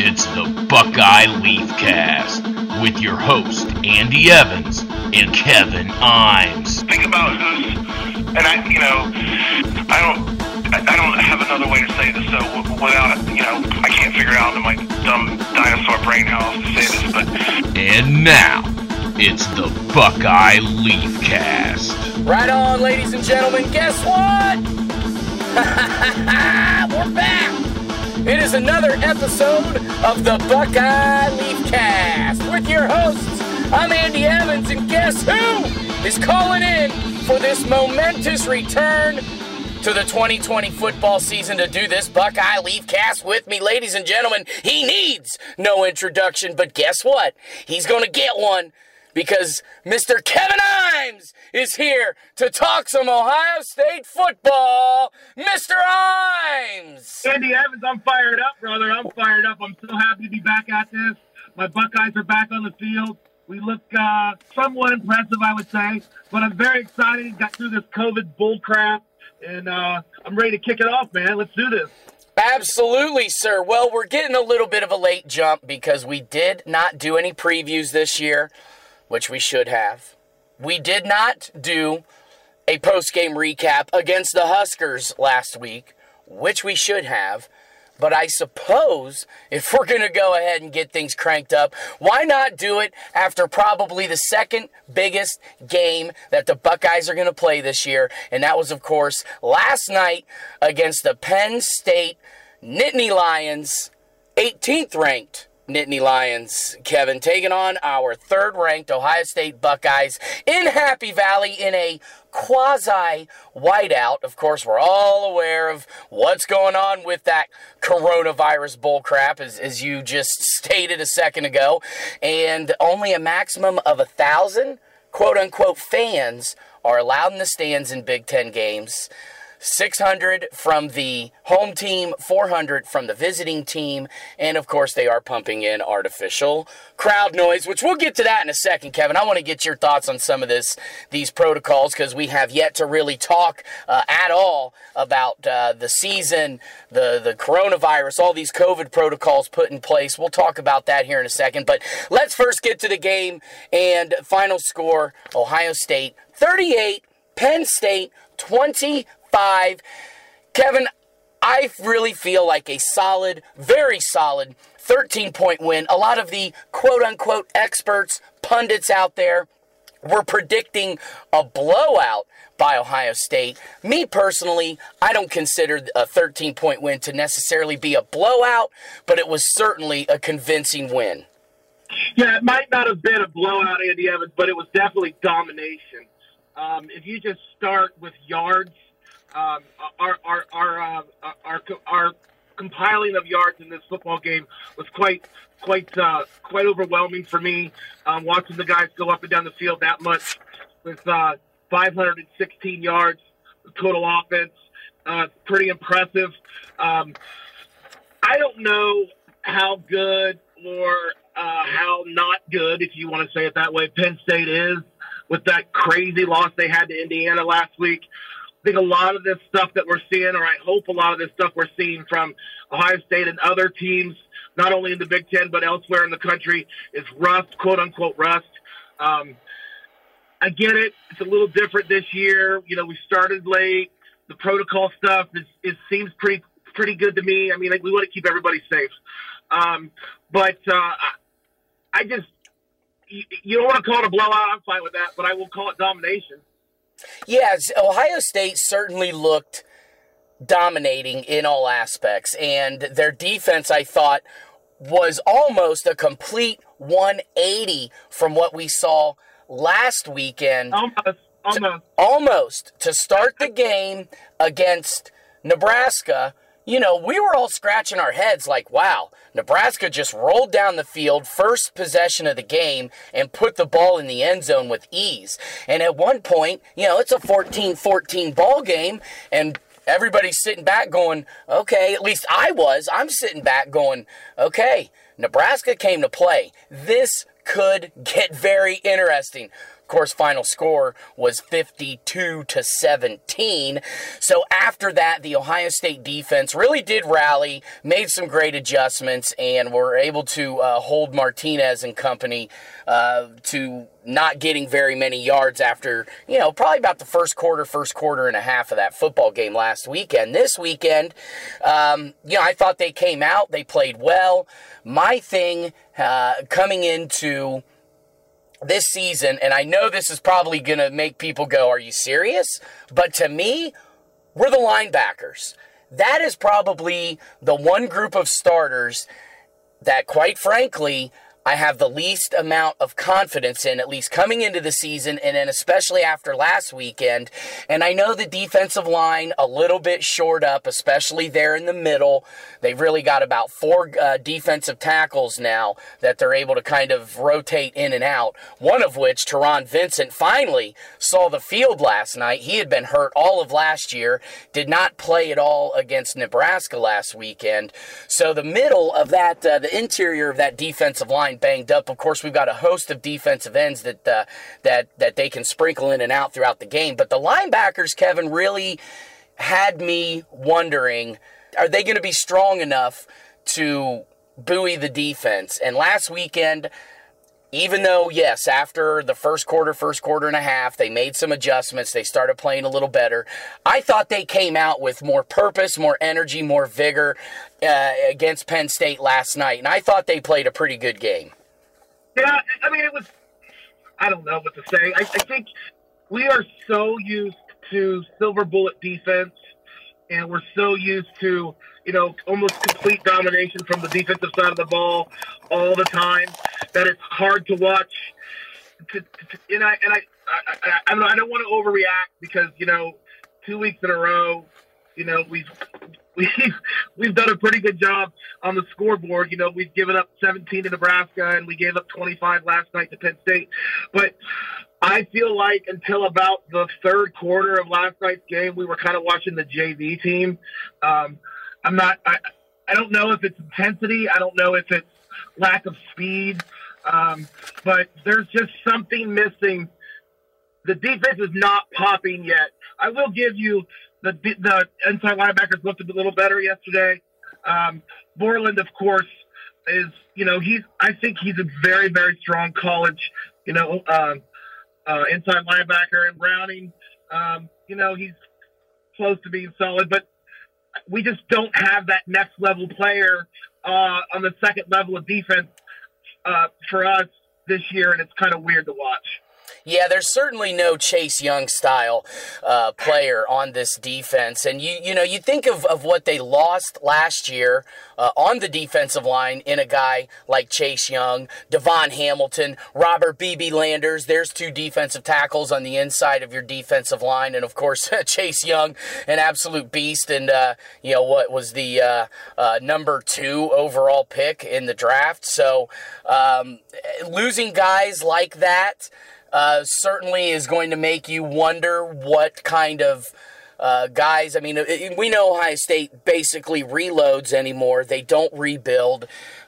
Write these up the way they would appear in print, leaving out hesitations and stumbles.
It's the Buckeye Leafcast with your host Andy Evans and Kevin Imes. Think about who's, and I don't have another way to say this. So without, I can't figure out in my dumb dinosaur brain how else to say this. But and now it's the Buckeye Leafcast. Right on, ladies and gentlemen. Guess what? We're back. It is another episode of the Buckeye Leafcast with your hosts. I'm Andy Evans, and guess who is calling in for this momentous return to the 2020 football season to do this Buckeye Leafcast with me, ladies and gentlemen. He needs no introduction, but guess what? He's going to get one because Mr. Kevin Imes is here to talk some Ohio State football. Mr. Imes! Andy Evans, I'm fired up, brother. I'm fired up. I'm so happy to be back at this. My Buckeyes are back on the field. We look somewhat impressive, I would say, but I'm very excited. Got through this COVID bullcrap, and I'm ready to kick it off, man. Let's do this. Absolutely, sir. Well, we're getting a little bit of a late jump because we did not do any previews this year, which we should have. We did not do a post-game recap against the Huskers last week, which we should have. But I suppose if we're going to go ahead and get things cranked up, why not do it after probably the second biggest game that the Buckeyes are going to play this year? And that was, of course, last night against the Penn State Nittany Lions, 18th ranked Nittany Lions, Kevin, taking on our third-ranked Ohio State Buckeyes in Happy Valley in a quasi-whiteout. Of course, we're all aware of what's going on with that coronavirus bullcrap, as you just stated a second ago, and only a maximum of 1,000 quote-unquote fans are allowed in the stands in Big Ten games. 600 from the home team, 400 from the visiting team, and of course they are pumping in artificial crowd noise, which we'll get to that in a second, Kevin. I want to get your thoughts on some of these protocols because we have yet to really talk at all about the season, the coronavirus, all these COVID protocols put in place. We'll talk about that here in a second, but let's first get to the game and final score: Ohio State 38, Penn State 25. Kevin, I really feel like a solid, very solid 13-point win. A lot of the quote-unquote experts, pundits out there were predicting a blowout by Ohio State. Me personally, I don't consider a 13-point win to necessarily be a blowout, but it was certainly a convincing win. Yeah, it might not have been a blowout, Andy Evans, but it was definitely domination. If you just start with yards, our compiling of yards in this football game was quite overwhelming for me. Watching the guys go up and down the field that much with 516 yards total offense, pretty impressive. I don't know how good or how not good, if you want to say it that way, Penn State is with that crazy loss they had to Indiana last week. I think a lot of this stuff that we're seeing, or I hope a lot of this stuff we're seeing from Ohio State and other teams, not only in the Big Ten but elsewhere in the country, is rust, quote-unquote rust. I get it. It's a little different this year. We started late. The protocol stuff seems pretty good to me. I mean, we want to keep everybody safe. But I just – you don't want to call it a blowout. I'm fine with that, but I will call it domination. Yes, Ohio State certainly looked dominating in all aspects, and their defense, I thought, was almost a complete 180 from what we saw last weekend. Almost. To start the game against Nebraska, we were all scratching our heads like, wow, Nebraska just rolled down the field, first possession of the game, and put the ball in the end zone with ease. And at one point, it's a 14-14 ball game, and everybody's sitting back going, okay, at least I'm sitting back going, okay, Nebraska came to play. This could get very interesting. Of course, final score was 52-17. So after that, the Ohio State defense really did rally, made some great adjustments, and were able to hold Martinez and company to not getting very many yards after, probably about the first quarter and a half of that football game last weekend. This weekend, I thought they came out, they played well. My thing coming into this season, and I know this is probably going to make people go, are you serious? But to me, we're the linebackers. That is probably the one group of starters that, quite frankly, I have the least amount of confidence in, at least coming into the season, and then especially after last weekend. And I know the defensive line a little bit shored up, especially there in the middle. They've really got about 4 defensive tackles now that they're able to kind of rotate in and out, one of which, Teron Vincent, finally saw the field last night. He had been hurt all of last year, did not play at all against Nebraska last weekend. So the middle of that, the interior of that defensive line banged up. Of course, we've got a host of defensive ends that they can sprinkle in and out throughout the game. But the linebackers, Kevin, really had me wondering, are they going to be strong enough to buoy the defense? And last weekend, even though, yes, after the first quarter and a half, they made some adjustments, they started playing a little better, I thought they came out with more purpose, more energy, more vigor against Penn State last night, and I thought they played a pretty good game. Yeah, I mean, I don't know what to say. I think we are so used to silver bullet defense, and we're so used to, almost complete domination from the defensive side of the ball all the time, that it's hard to watch. I don't want to overreact because, 2 weeks in a row, we've done a pretty good job on the scoreboard. We've given up 17 to Nebraska, and we gave up 25 last night to Penn State. But I feel like until about the third quarter of last night's game, we were kind of watching the JV team. I don't know if it's intensity. I don't know if it's lack of speed. But there's just something missing. The defense is not popping yet. I will give you the inside linebackers looked a little better yesterday. Borland, of course, is, I think he's a very, very strong college, inside linebacker. And Browning, he's close to being solid, but we just don't have that next level player on the second level of defense for us this year, and it's kind of weird to watch. Yeah, there's certainly no Chase Young style player on this defense. And you think of what they lost last year on the defensive line in a guy like Chase Young, Devon Hamilton, Robert B.B. Landers. There's 2 defensive tackles on the inside of your defensive line. And, of course, Chase Young, an absolute beast, and, what was the number 2 overall pick in the draft. So losing guys like that certainly is going to make you wonder what kind of guys. I mean, we know Ohio State basically reloads anymore. They don't rebuild.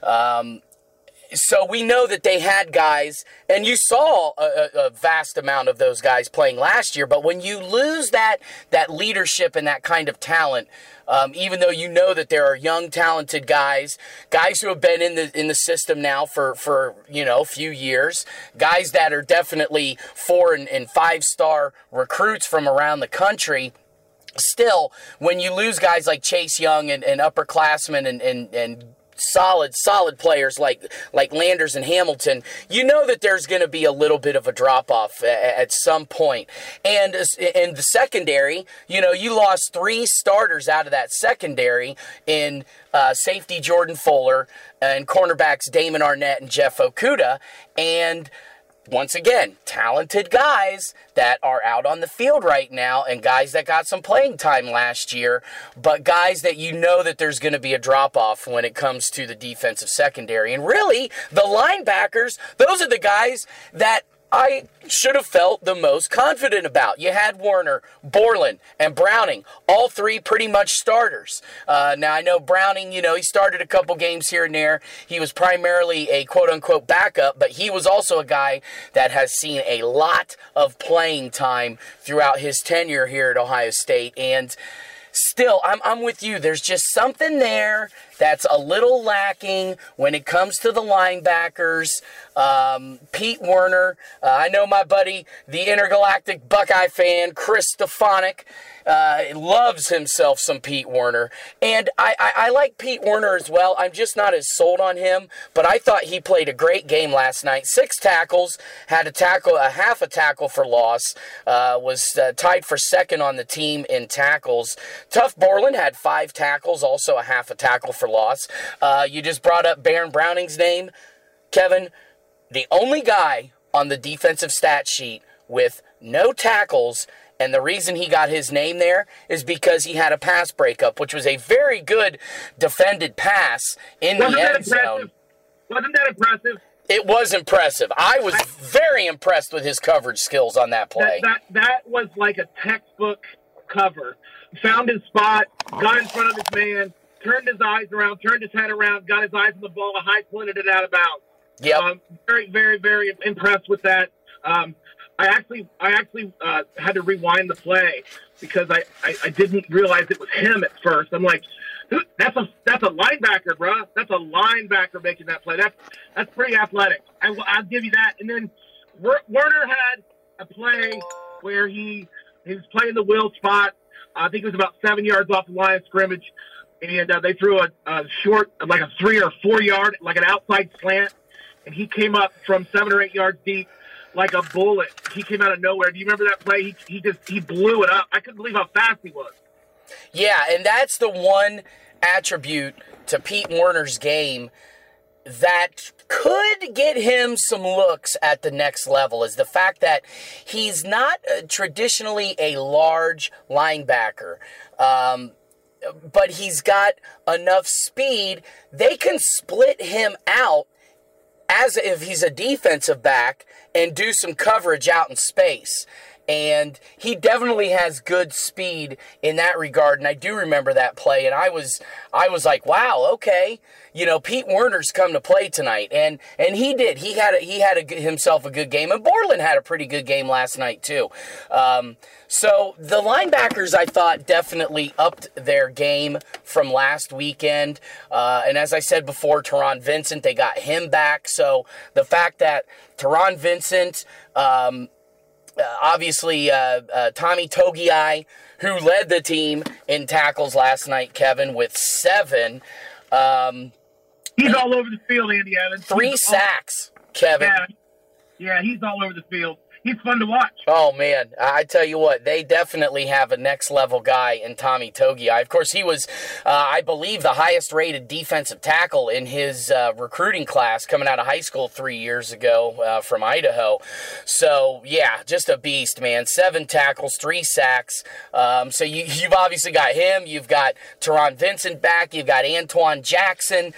So we know that they had guys, and you saw a vast amount of those guys playing last year, but when you lose that leadership and that kind of talent, even though you know that there are young, talented guys who have been in the system now for a few years, guys that are definitely 4- and 5-star recruits from around the country, still, when you lose guys like Chase Young and upperclassmen and solid players like Landers and Hamilton, you know that there's going to be a little bit of a drop-off at some point. And in the secondary, you lost 3 starters out of that secondary in safety Jordan Fuller and cornerbacks Damon Arnett and Jeff Okudah. And once again, talented guys that are out on the field right now and guys that got some playing time last year, but guys that you know that there's going to be a drop-off when it comes to the defensive secondary. And really, the linebackers, those are the guys that I should have felt the most confident about. You had Werner, Borland, and Browning, all three pretty much starters. Now, I know Browning, he started a couple games here and there. He was primarily a quote-unquote backup, but he was also a guy that has seen a lot of playing time throughout his tenure here at Ohio State. And still, I'm with you. There's just something there that's a little lacking when it comes to the linebackers. Pete Werner, I know my buddy, the intergalactic Buckeye fan, Chris Stefanik, loves himself some Pete Werner. And I like Pete Werner as well. I'm just not as sold on him, but I thought he played a great game last night. 6 tackles, had a half a tackle for loss, was tied for second on the team in tackles. Tough Borland had 5 tackles, also a half a tackle for loss. You just brought up Baron Browning's name. Kevin, the only guy on the defensive stat sheet with no tackles, and the reason he got his name there is because he had a pass breakup, which was a very good defended pass in the end zone. Wasn't that impressive? It was impressive. I was very impressed with his coverage skills on that play. That was like a textbook cover. Found his spot, got in front of his man, turned his eyes around, turned his head around, got his eyes on the ball, high pointed it out of bounds. Yep. Very, very, very impressed with that. I actually had to rewind the play because I didn't realize it was him at first. I'm like, that's a linebacker, bro. That's a linebacker making that play. That's pretty athletic. I'll give you that. And then Werner had a play where he was playing the will spot. I think it was about 7 yards off the line of scrimmage, and they threw a short, like a 3 or 4 yard, like an outside slant, and he came up from 7 or 8 yards deep like a bullet. He came out of nowhere. Do you remember that play? He blew it up. I couldn't believe how fast he was. Yeah, and that's the one attribute to Pete Werner's game that could get him some looks at the next level, is the fact that he's not traditionally a large linebacker, but he's got enough speed. They can split him out as if he's a defensive back and do some coverage out in space. And he definitely has good speed in that regard. And I do remember that play. And I was like, wow, okay. Pete Werner's come to play tonight. And he did. He had himself a good game. And Borland had a pretty good game last night, too. So the linebackers, I thought, definitely upped their game from last weekend. And as I said before, Teron Vincent, they got him back. So the fact that Teron Vincent, obviously, Tommy Togiai, who led the team in tackles last night, Kevin, with 7. He's all over the field, Andy Evans. 3 sacks, Kevin. Yeah, he's all over the field. He's fun to watch. Oh, man. I tell you what, they definitely have a next-level guy in Tommy Togiai. Of course, he was, I believe, the highest-rated defensive tackle in his recruiting class coming out of high school 3 years ago from Idaho. So, yeah, just a beast, man. 7 tackles, 3 sacks. So you've obviously got him. You've got Teron Vincent back. You've got Antoine Jackson,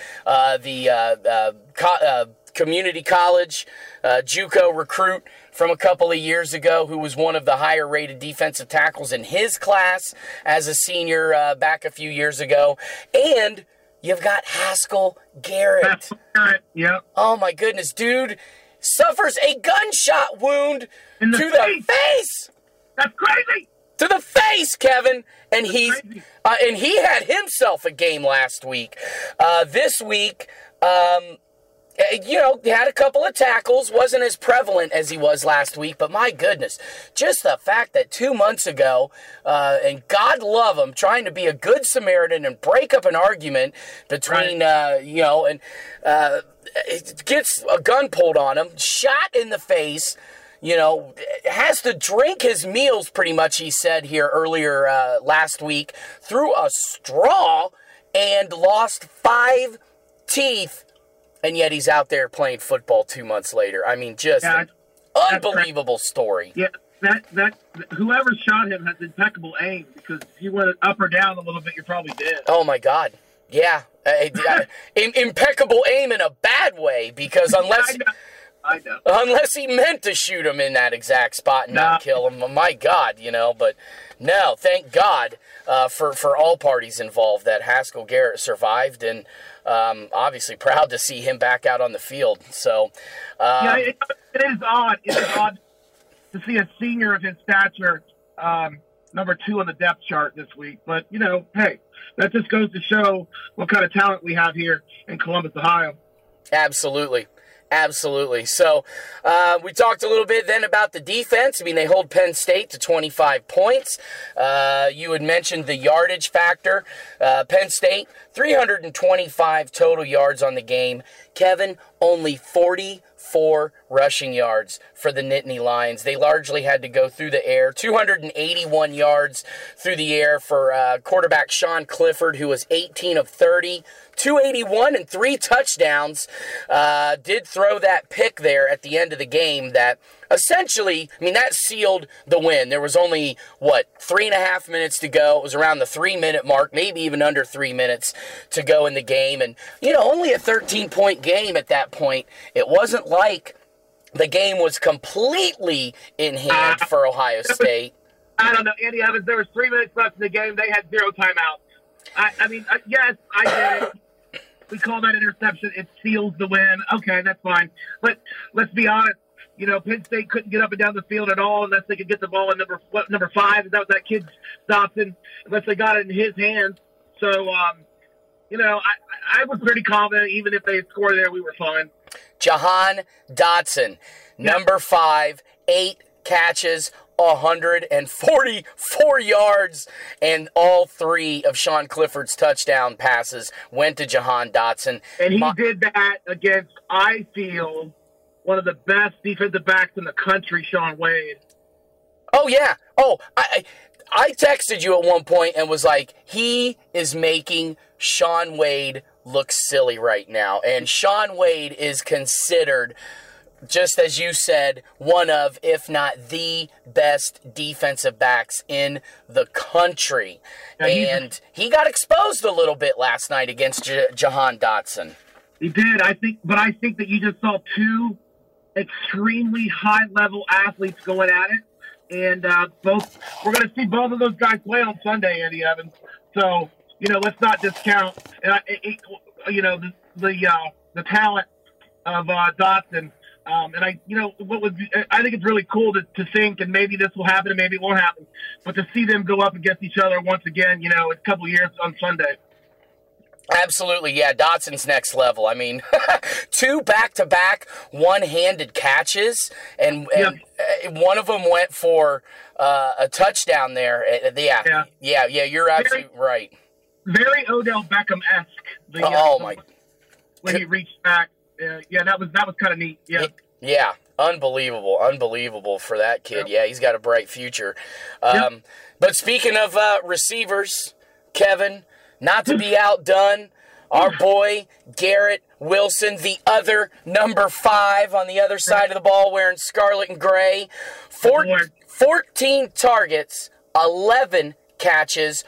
the community college JUCO recruit from a couple of years ago, who was one of the higher-rated defensive tackles in his class as a senior back a few years ago. And you've got Haskell Garrett. Yeah. Oh, my goodness. Dude suffers a gunshot wound to the face. That's crazy. To the face, Kevin. And he had himself a game last week. This week, he had a couple of tackles, wasn't as prevalent as he was last week, but my goodness, just the fact that 2 months ago, and God love him, trying to be a good Samaritan and break up an argument between, gets a gun pulled on him, shot in the face, has to drink his meals pretty much, he said here earlier last week, through a straw, and lost 5 teeth. And yet he's out there playing football 2 months later. I mean, just an unbelievable story. Yeah, that whoever shot him has impeccable aim, because if you went up or down a little bit, you're probably dead. Oh, my God. Yeah. Impeccable aim in a bad way, because I know. Unless he meant to shoot him in that exact spot and not kill him. My God, but no, thank God for all parties involved that Haskell Garrett survived, and obviously proud to see him back out on the field. So, it is odd. It is odd to see a senior of his stature number 2 on the depth chart this week. But, hey, that just goes to show what kind of talent we have here in Columbus, Ohio. Absolutely. Absolutely. So we talked a little bit then about the defense. I mean, they hold Penn State to 25 points. You had mentioned the yardage factor. Penn State, 325 total yards on the game. Kevin, only 44 rushing yards for the Nittany Lions. They largely had to go through the air. 281 yards through the air for quarterback Sean Clifford, who was 18 of 30. 281 and 3 touchdowns. Did throw that pick there at the end of the game that essentially, that sealed the win. There was only, 3.5 minutes to go. It was around the 3-minute mark, maybe even under 3 minutes to go in the game. And, only a 13-point game at that point. It wasn't like the game was completely in hand for Ohio State. I don't know, Andy Evans, there was 3 minutes left in the game. They had 0 timeouts. Yes, I get it. We call that interception. It seals the win. Okay, that's fine. But let's be honest. Penn State couldn't get up and down the field at all unless they could get the ball in number 5. That was that kid Dotson. Unless they got it in his hands. So, I was pretty confident. Even if they had scored there, we were fine. Jahan Dotson, number 5, 8 catches, 144 yards, and all 3 of Sean Clifford's touchdown passes went to Jahan Dotson. And he did that against, I feel, one of the best defensive backs in the country, Shaun Wade. Oh, yeah. Oh, I texted you at one point and was like, he is making Shaun Wade look silly right now. And Shaun Wade is considered, just as you said, one of, if not the best defensive backs in the country. And he got exposed a little bit last night against Jahan Dotson. He did, I think that you just saw 2 extremely high-level athletes going at it. And we're going to see both of those guys play on Sunday, Andy Evans. So, let's not discount, the talent of Dotson. And I think it's really cool to think, and maybe this will happen and maybe it won't happen, but to see them go up against each other once again, in a couple of years on Sunday. Absolutely, yeah, Dotson's next level. 2 back-to-back one-handed catches, and one of them went for a touchdown there. Yeah, you're absolutely right. Very Odell Beckham-esque. When he reached back. That was kind of neat. Yeah, unbelievable for that kid. Yeah, he's got a bright future. But speaking of receivers, Kevin, not to be outdone, our boy Garrett Wilson, the other number 5 on the other side of the ball, wearing scarlet and gray, 14 targets, 11 catches,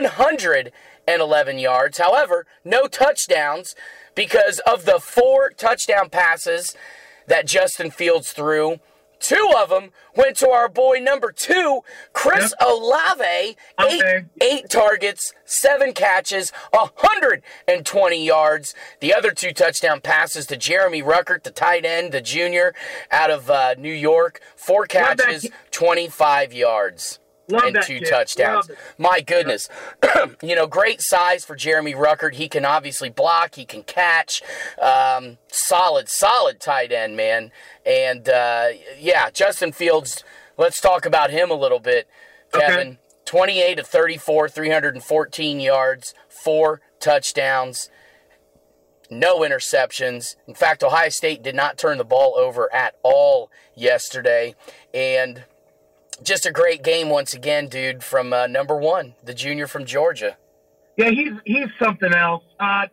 111 yards. However, no touchdowns, because of the 4 touchdown passes that Justin Fields threw, 2 of them went to our boy number 2, Chris Olave. 8 targets, 7 catches, 120 yards. The other 2 touchdown passes to Jeremy Ruckert, the tight end, the junior out of New York. 4 catches, 25 yards. And 2 touchdowns. My goodness. Great size for Jeremy Ruckert. He can obviously block. He can catch. Solid tight end, man. And, Justin Fields, let's talk about him a little bit, Kevin. Okay. 28 of 34, 314 yards, 4 touchdowns, no interceptions. In fact, Ohio State did not turn the ball over at all yesterday. And just a great game once again, dude, from number 1, the junior from Georgia. Yeah, he's something else. I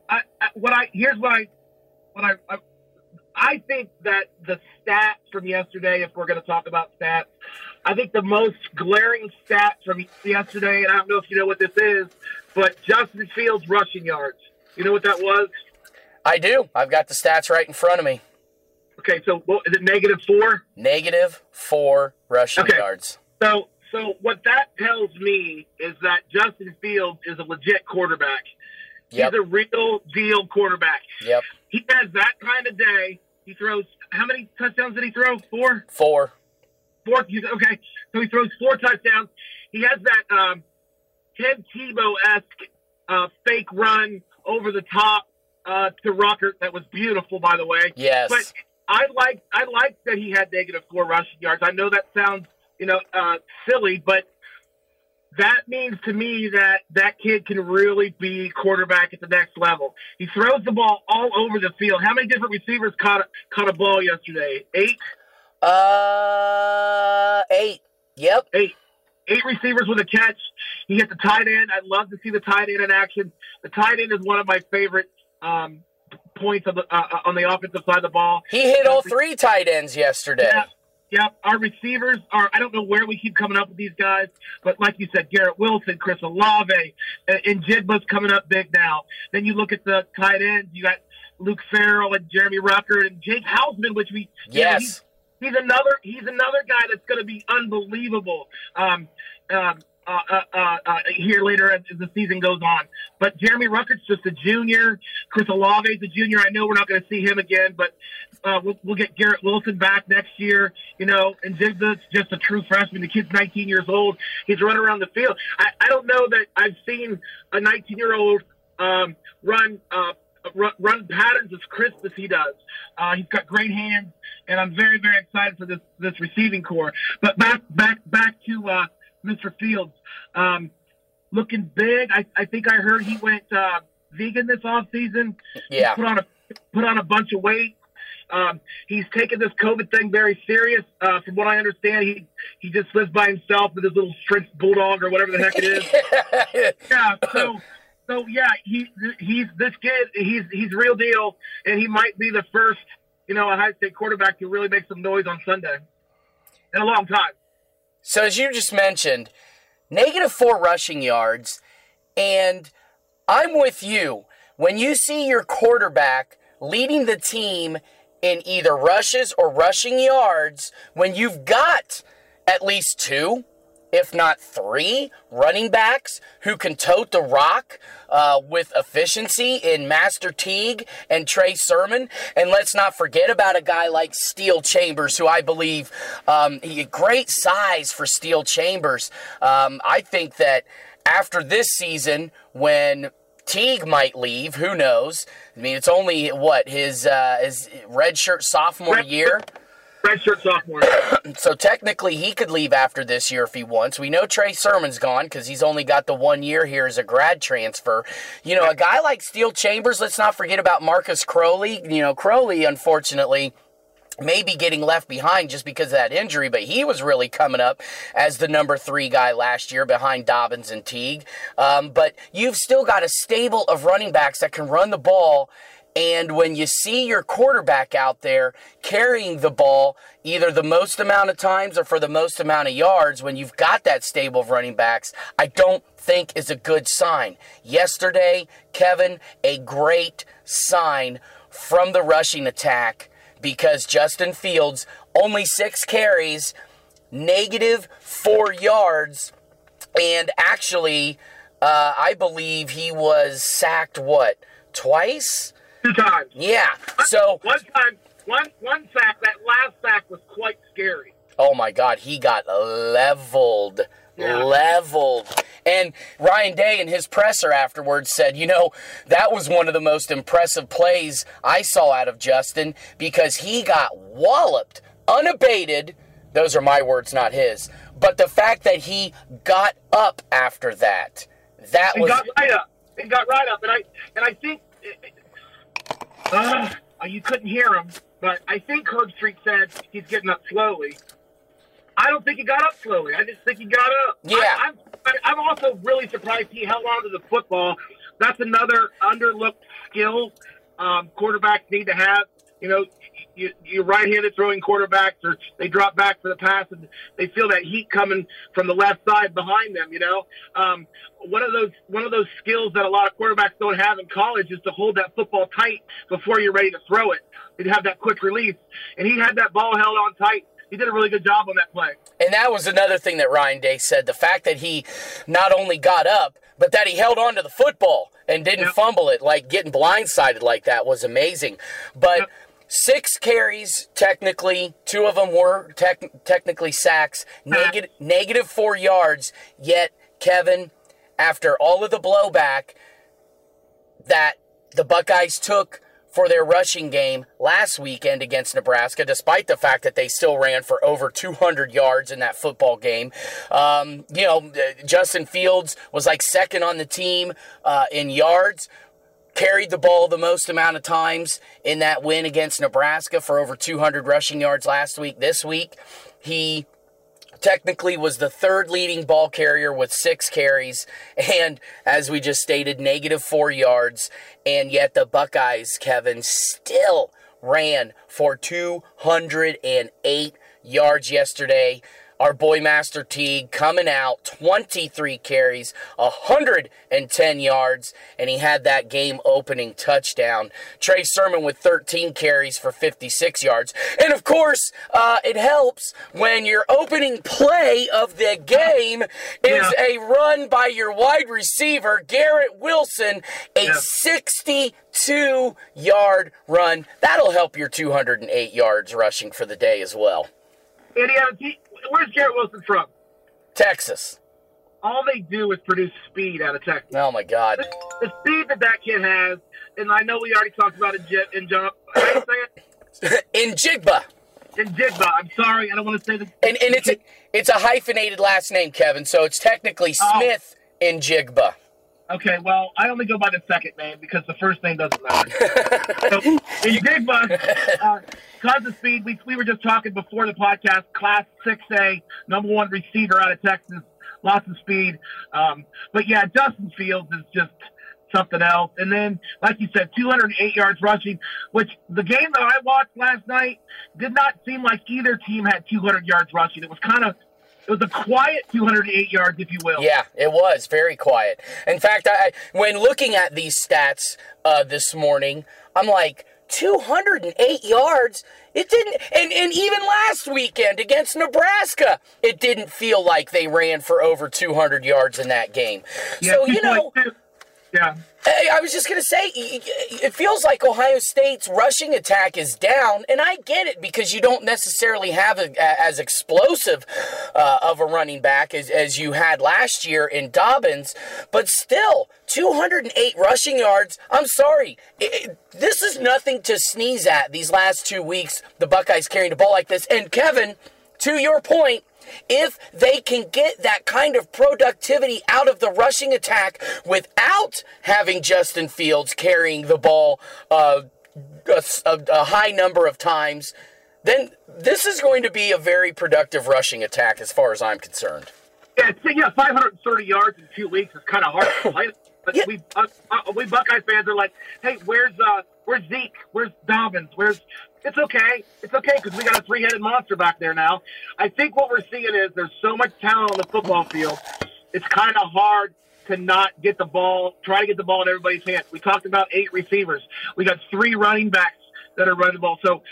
think that the stat from yesterday, if we're going to talk about stats, I think the most glaring stat from yesterday, and I don't know if you know what this is, but Justin Fields rushing yards. You know what that was? I do. I've got the stats right in front of me. Okay, so is it -4? -4 rushing yards. So what that tells me is that Justin Fields is a legit quarterback. Yep. He's a real deal quarterback. Yep. He has that kind of day. He throws, how many touchdowns did he throw? 4? 4. 4. Okay. So he throws 4 touchdowns. He has that Tim Tebow-esque fake run over the top to Ruckert that was beautiful, by the way. Yes. But I like that he had -4 rushing yards. I know that sounds, silly, but that means to me that kid can really be quarterback at the next level. He throws the ball all over the field. How many different receivers caught a ball yesterday? 8? 8. Yep. 8 receivers with a catch. He hit the tight end. I'd love to see the tight end in action. The tight end is one of my favorite points on the offensive side of the ball. He hit all 3 tight ends yesterday. Yeah, our receivers are, I don't know where we keep coming up with these guys, but like you said, Garrett Wilson, Chris Olave, and Jigba's coming up big now. Then you look at the tight ends, you got Luke Farrell and Jeremy Ruckert and Jake Hausman, which yes. He's another guy that's going to be unbelievable here later as the season goes on. But Jeremy Ruckert's just a junior. Chris Olave's a junior. I know we're not going to see him again, but we'll get Garrett Wilson back next year, and Jigba's just a true freshman. The kid's 19 years old. He's running around the field. I don't know that I've seen a 19-year-old run patterns as crisp as he does. He's got great hands, and I'm very, very excited for this receiving core. But back to Mr. Fields, looking big. I think I heard he went vegan this offseason. Yeah. He put on a bunch of weight. He's taken this COVID thing very serious. From what I understand, he just lives by himself with his little French bulldog or whatever the heck it is. Yeah. So yeah, he's this kid. He's real deal, and he might be the first, Ohio State quarterback to really make some noise on Sunday in a long time. So as you just mentioned, -4 rushing yards, and I'm with you. When you see your quarterback leading the team in either rushes or rushing yards, when you've got at least 2, if not 3 running backs who can tote the rock with efficiency in Master Teague and Trey Sermon. And let's not forget about a guy like Steel Chambers, who I believe he had great size for Steel Chambers. I think that after this season, when Teague might leave, who knows? I mean, it's only, his redshirt sophomore year? Redshirt sophomore. So technically he could leave after this year if he wants. We know Trey Sermon's gone because he's only got the 1 year here as a grad transfer. A guy like Steel Chambers, let's not forget about Marcus Crowley. Crowley, unfortunately, may be getting left behind just because of that injury, but he was really coming up as the number 3 guy last year behind Dobbins and Teague. But you've still got a stable of running backs that can run the ball. And when you see your quarterback out there carrying the ball either the most amount of times or for the most amount of yards, when you've got that stable of running backs, I don't think is a good sign. Yesterday, Kevin, a great sign from the rushing attack because Justin Fields, only 6 carries, -4 yards, and actually, I believe he was sacked, twice? 2 times. Yeah. So one time, one sack. That last sack was quite scary. Oh my God, he got leveled. Yeah. Leveled. And Ryan Day in his presser afterwards said, that was one of the most impressive plays I saw out of Justin because he got walloped, unabated. Those are my words, not his. But the fact that he got up after that, He got right up. And I think. You couldn't hear him, but I think Herb Street said he's getting up slowly. I don't think he got up slowly. I just think he got up. Yeah. I'm also really surprised he held on to the football. That's another underlooked skill quarterbacks need to have. You're right-handed throwing quarterbacks, or they drop back for the pass, and they feel that heat coming from the left side behind them. One of those skills that a lot of quarterbacks don't have in college is to hold that football tight before you're ready to throw it. They'd have that quick release, and he had that ball held on tight. He did a really good job on that play. And that was another thing that Ryan Day said. The fact that he not only got up, but that he held on to the football and didn't fumble it, like getting blindsided like that was amazing. But 6 carries, technically, 2 of them were technically sacks, negative 4 yards, yet, Kevin, after all of the blowback that the Buckeyes took for their rushing game last weekend against Nebraska, despite the fact that they still ran for over 200 yards in that football game. Justin Fields was like second on the team in yards, carried the ball the most amount of times in that win against Nebraska for over 200 rushing yards last week. This week, he technically was the 3rd leading ball carrier with 6 carries, and as we just stated, negative 4 yards, and yet the Buckeyes, Kevin, still ran for 208 yards yesterday. Our boy Master Teague coming out, 23 carries, 110 yards, and he had that game-opening touchdown. Trey Sermon with 13 carries for 56 yards. And, of course, it helps when your opening play of the game is a run by your wide receiver, Garrett Wilson, a 62-yard run. That'll help your 208 yards rushing for the day as well. Where's Garrett Wilson from? Texas. All they do is produce speed out of Texas. Oh, my God. The speed that kid has, and I know we already talked about it in jump. How do you say it? Njigba. Njigba. I'm sorry. I don't want to say the... And it's a hyphenated last name, Kevin, so it's technically Smith Njigba. Okay, well, I only go by the second name because the first name doesn't matter. So, Njigba, tons of speed. We were just talking before the podcast, Class 6A, number 1 receiver out of Texas, lots of speed. But, yeah, Justin Fields is just something else. And then, like you said, 208 yards rushing, which the game that I watched last night did not seem like either team had 200 yards rushing. It was a quiet 208 yards, if you will. Yeah, it was very quiet. In fact, when looking at these stats this morning, I'm like, 208 yards? It didn't, and even last weekend against Nebraska, it didn't feel like they ran for over 200 yards in that game. Yeah, so, yeah. I was just going to say, it feels like Ohio State's rushing attack is down, and I get it because you don't necessarily have as explosive of a running back as you had last year in Dobbins, but still, 208 rushing yards, I'm sorry, this is nothing to sneeze at these last 2 weeks, the Buckeyes carrying the ball like this. And Kevin, to your point, if they can get that kind of productivity out of the rushing attack without having Justin Fields carrying the ball a high number of times, then this is going to be a very productive rushing attack as far as I'm concerned. Yeah, 530 yards in 2 weeks is kind of hard to play. But we Buckeye fans are like, hey, where's Zeke? Where's Dobbins? It's okay because we got a 3-headed monster back there now. I think what we're seeing is there's so much talent on the football field, it's kind of hard to not get the ball, try to get the ball in everybody's hands. We talked about 8 receivers. We got 3 running backs that are running the ball. So,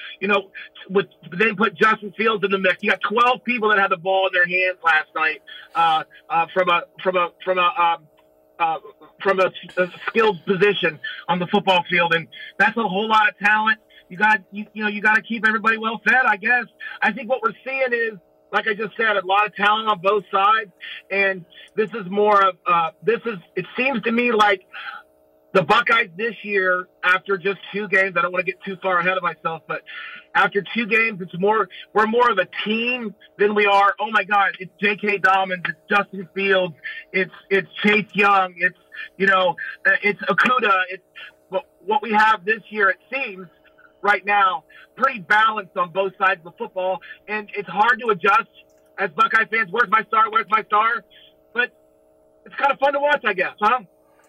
then put Justin Fields in the mix. You got 12 people that had the ball in their hands last night from a skilled position on the football field, and that's a whole lot of talent. You got to keep everybody well fed, I guess. I think what we're seeing is, like I just said, a lot of talent on both sides, and this is more of it seems to me like the Buckeyes this year, after just 2 games, I don't want to get too far ahead of myself, but after 2 games, we're more of a team than we are, oh my God, it's J.K. Dobbins, it's Justin Fields, it's Chase Young, it's Okudah, it's what we have this year, it seems, right now, pretty balanced on both sides of the football, and it's hard to adjust as Buckeye fans. Where's my star? But it's kind of fun to watch, I guess, huh?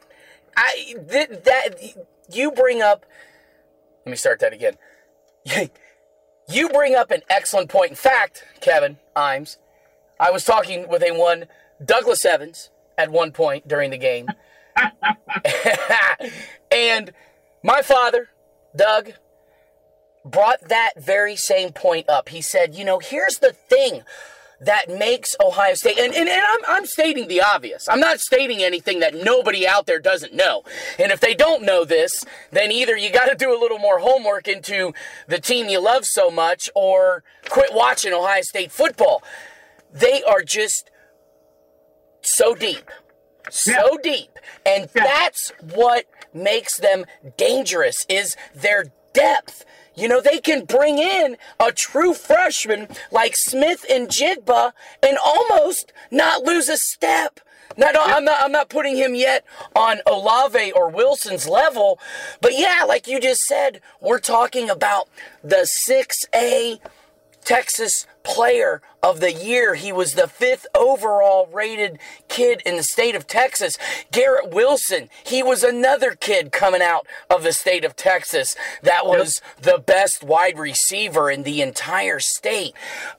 You bring up. Let me start that again. You bring up an excellent point. In fact, Kevin Imes, I was talking with one Douglas Evans at one point during the game, and my father, Doug, brought that very same point up. He said, here's the thing that makes Ohio State, and I'm stating the obvious. I'm not stating anything that nobody out there doesn't know. And if they don't know this, then either you got to do a little more homework into the team you love so much, or quit watching Ohio State football. They are just so deep. So deep. And that's what makes them dangerous, is their depth. They can bring in a true freshman like Smith and Jigba and almost not lose a step. Now, I'm not putting him yet on Olave or Wilson's level, but yeah, like you just said, we're talking about the 6A Texas Player of the Year. He was the 5th overall rated kid in the state of Texas. Garrett Wilson, he was another kid coming out of the state of Texas that was the best wide receiver in the entire state.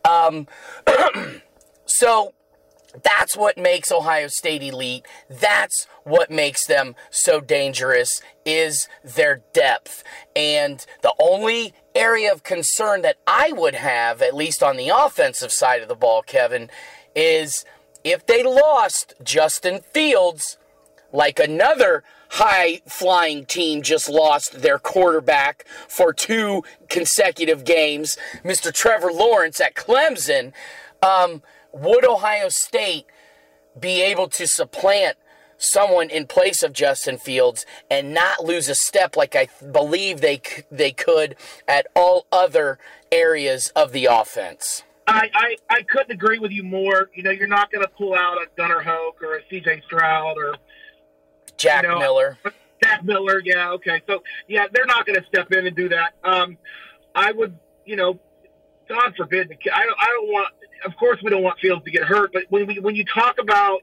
So that's what makes Ohio State elite. That's what makes them so dangerous, is their depth. And the only area of concern that I would have, at least on the offensive side of the ball, Kevin, is if they lost Justin Fields, like another high-flying team just lost their quarterback for 2 consecutive games, Mr. Trevor Lawrence at Clemson, would Ohio State be able to supplant someone in place of Justin Fields and not lose a step like I believe they could at all other areas of the offense? I couldn't agree with you more. You're not going to pull out a Gunnar Hoke or a C.J. Stroud or Jack Miller. Jack Miller, yeah, okay. So, yeah, they're not going to step in and do that. I would, God forbid, I don't want, of course we don't want Fields to get hurt, but when you talk about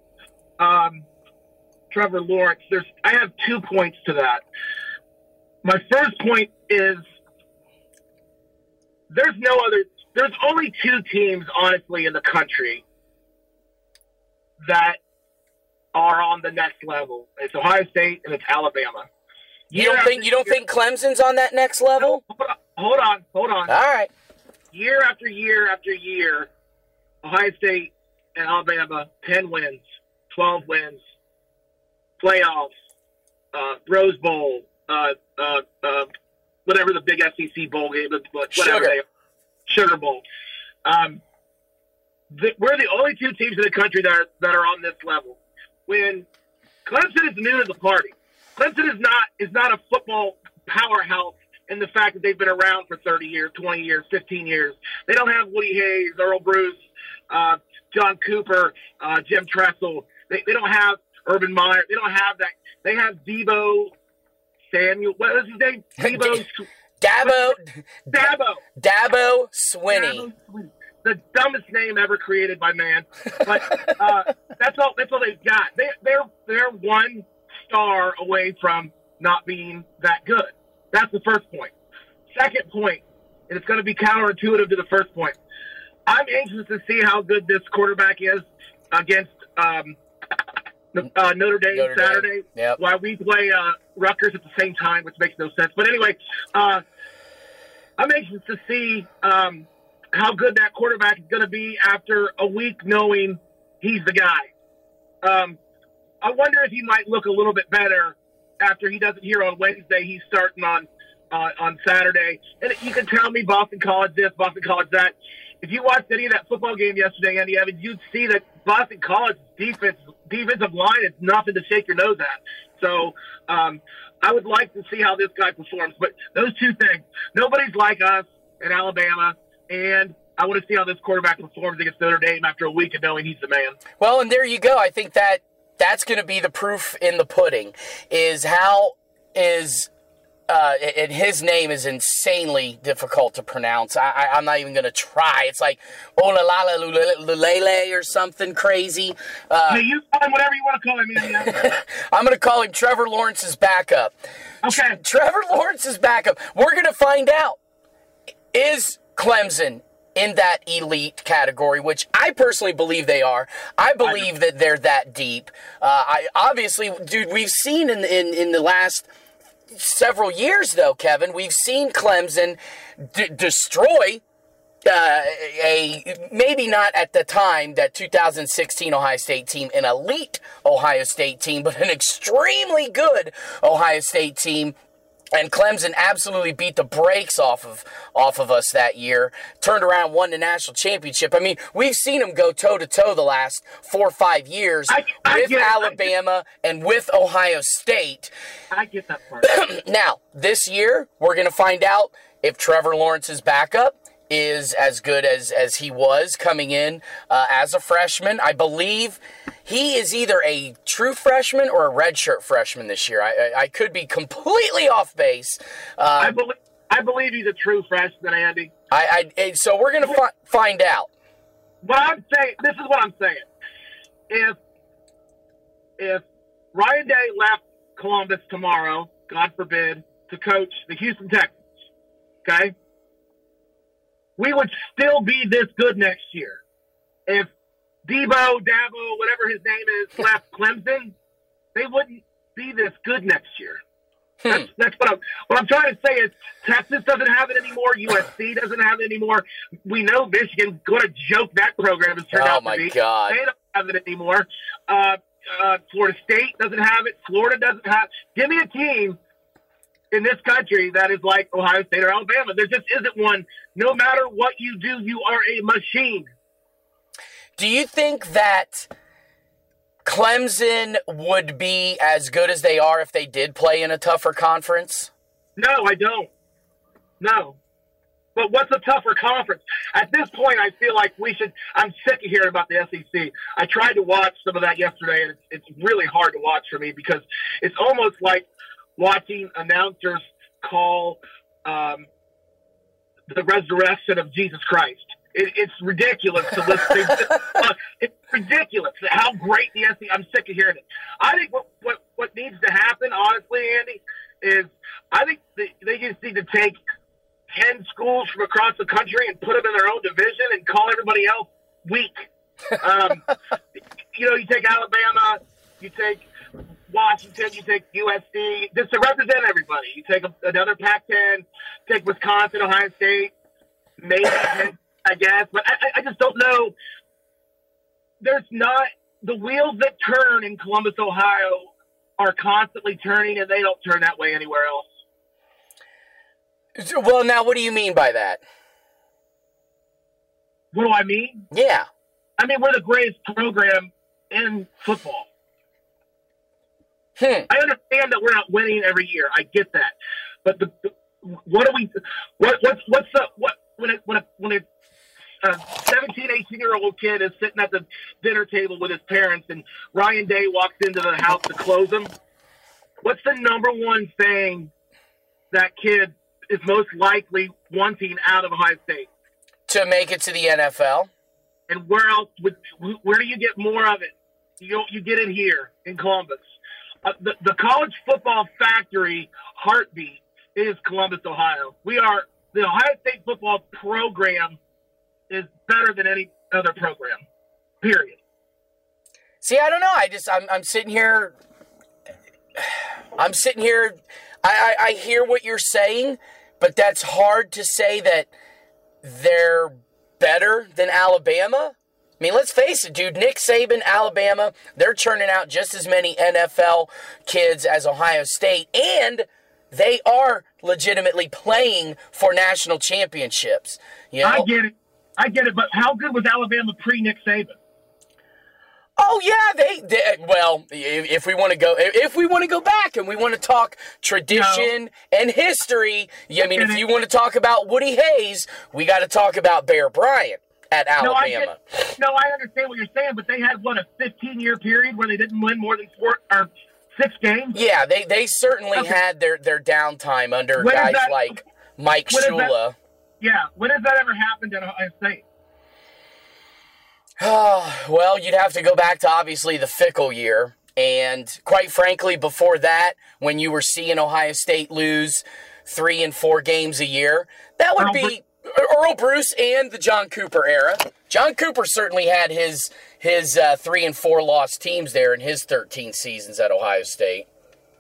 Trevor Lawrence, I have 2 points to that. My first point is there's only 2 teams, honestly, in the country that are on the next level. It's Ohio State and it's Alabama. You don't think Clemson's on that next level? Hold on. All right. Year after year after year, Ohio State and Alabama, 10 wins, 12 wins, playoffs, Rose Bowl, whatever the big SEC bowl game, whatever Sugar Bowl. We're the only 2 teams in the country that are on this level. When Clemson is new to the party, Clemson is not a football powerhouse in the fact that they've been around for 30 years, 20 years, 15 years. They don't have Woody Hayes, Earl Bruce, John Cooper, Jim Tressel. They don't have Urban Meyer. They don't have that. They have Debo Samuel. What is his name? Dabo Swinney. The dumbest name ever created by man. But that's all they've got. They're one star away from not being that good. That's the first point. Second point, and it's going to be counterintuitive to the first point. I'm anxious to see how good this quarterback is against Notre Dame Saturday. Yep. While we play Rutgers at the same time, which makes no sense. But anyway, I'm anxious to see how good that quarterback is going to be after a week knowing he's the guy. I wonder if he might look a little bit better after he doesn't hear on Wednesday. He's starting on Saturday. And you can tell me Boston College this, Boston College that. If you watched any of that football game yesterday, Andy Evans, you'd see that Boston College's defensive line is nothing to shake your nose at. So I would like to see how this guy performs. But those 2 things, nobody's like us in Alabama, and I want to see how this quarterback performs against Notre Dame after a week of knowing he's the man. Well, and there you go. I think that's going to be the proof in the pudding, is how is and his name is insanely difficult to pronounce. I'm not even going to try. It's like Olalala Lulele or something crazy. Hey, you call him whatever you want to call him, man. I'm going to call him Trevor Lawrence's backup. Okay. Trevor Lawrence's backup. We're going to find out. Is Clemson in that elite category, which I personally believe they are? I believe that they're that deep. Dude, we've seen in the last several years, though, Kevin, we've seen Clemson destroy maybe not at the time, that 2016 Ohio State team, an elite Ohio State team, but an extremely good Ohio State team. And Clemson absolutely beat the brakes off of us that year. Turned around, won the national championship. I mean, we've seen them go toe-to-toe the last 4 or 5 years with Alabama and with Ohio State. I get that part. Now, this year, we're going to find out if Trevor Lawrence's backup is as good as he was coming in as a freshman. I believe he is either a true freshman or a redshirt freshman this year. I could be completely off base. I believe he's a true freshman, Andy. So we're going to find out. What I'm saying, this is what I'm saying. If Ryan Day left Columbus tomorrow, God forbid, to coach the Houston Texans, okay, we would still be this good next year. If Dabo, whatever his name is, left Clemson, they wouldn't be this good next year. That's what I'm trying to say is Texas doesn't have it anymore. USC doesn't have it anymore. We know Michigan's going to joke that program has turned out to be. Oh, my God. They don't have it anymore. Florida State doesn't have it. Florida doesn't have it. Give me a team in this country that is like Ohio State or Alabama. There just isn't one. No matter what you do, you are a machine. Do you think that Clemson would be as good as they are if they did play in a tougher conference? No, I don't. No. But what's a tougher conference? At this point, I feel like I'm sick of hearing about the SEC. I tried to watch some of that yesterday, and it's really hard to watch for me because it's almost like watching announcers call the resurrection of Jesus Christ. It's ridiculous to listen. It's ridiculous how great the SEC. I'm sick of hearing it. I think what needs to happen, honestly, Andy, is I think they just need to take 10 schools from across the country and put them in their own division and call everybody else weak. You take Alabama, you take Washington, you take USC, just to represent everybody. You take another Pac-10, take Wisconsin, Ohio State, maybe, I guess. But I just don't know. There's not – the wheels that turn in Columbus, Ohio are constantly turning, and they don't turn that way anywhere else. Well, now, what do you mean by that? What do I mean? Yeah. I mean, we're the greatest program in football. I understand that we're not winning every year. I get that, but when a 17, 18-year-old kid is sitting at the dinner table with his parents and Ryan Day walks into the house to close them, what's the number one thing that kid is most likely wanting out of Ohio State? To make it to the NFL. And where else? Where do you get more of it? You get it here in Columbus. The college football factory heartbeat is Columbus, Ohio. The Ohio State football program is better than any other program, period. See, I don't know. I'm sitting here. I hear what you're saying, but that's hard to say that they're better than Alabama. I mean, let's face it, dude. Nick Saban, Alabama, they're churning out just as many NFL kids as Ohio State, and they are legitimately playing for national championships. You know? I get it, but how good was Alabama pre-Nick Saban? Oh yeah, well, if we want to go back and we want to talk tradition and history, if you want to talk about Woody Hayes, we got to talk about Bear Bryant at Alabama. I understand what you're saying, but they had a 15-year period where they didn't win more than 4 or 6 games. Yeah, they certainly had their downtime under guys like Mike Shula. When has that ever happened at Ohio State? Well, you'd have to go back to, obviously, the Fickle year. And quite frankly, before that, when you were seeing Ohio State lose 3 and 4 games a year, that would be Earl Bruce and the John Cooper era. John Cooper certainly had his 3 and 4 lost teams there in his 13 seasons at Ohio State.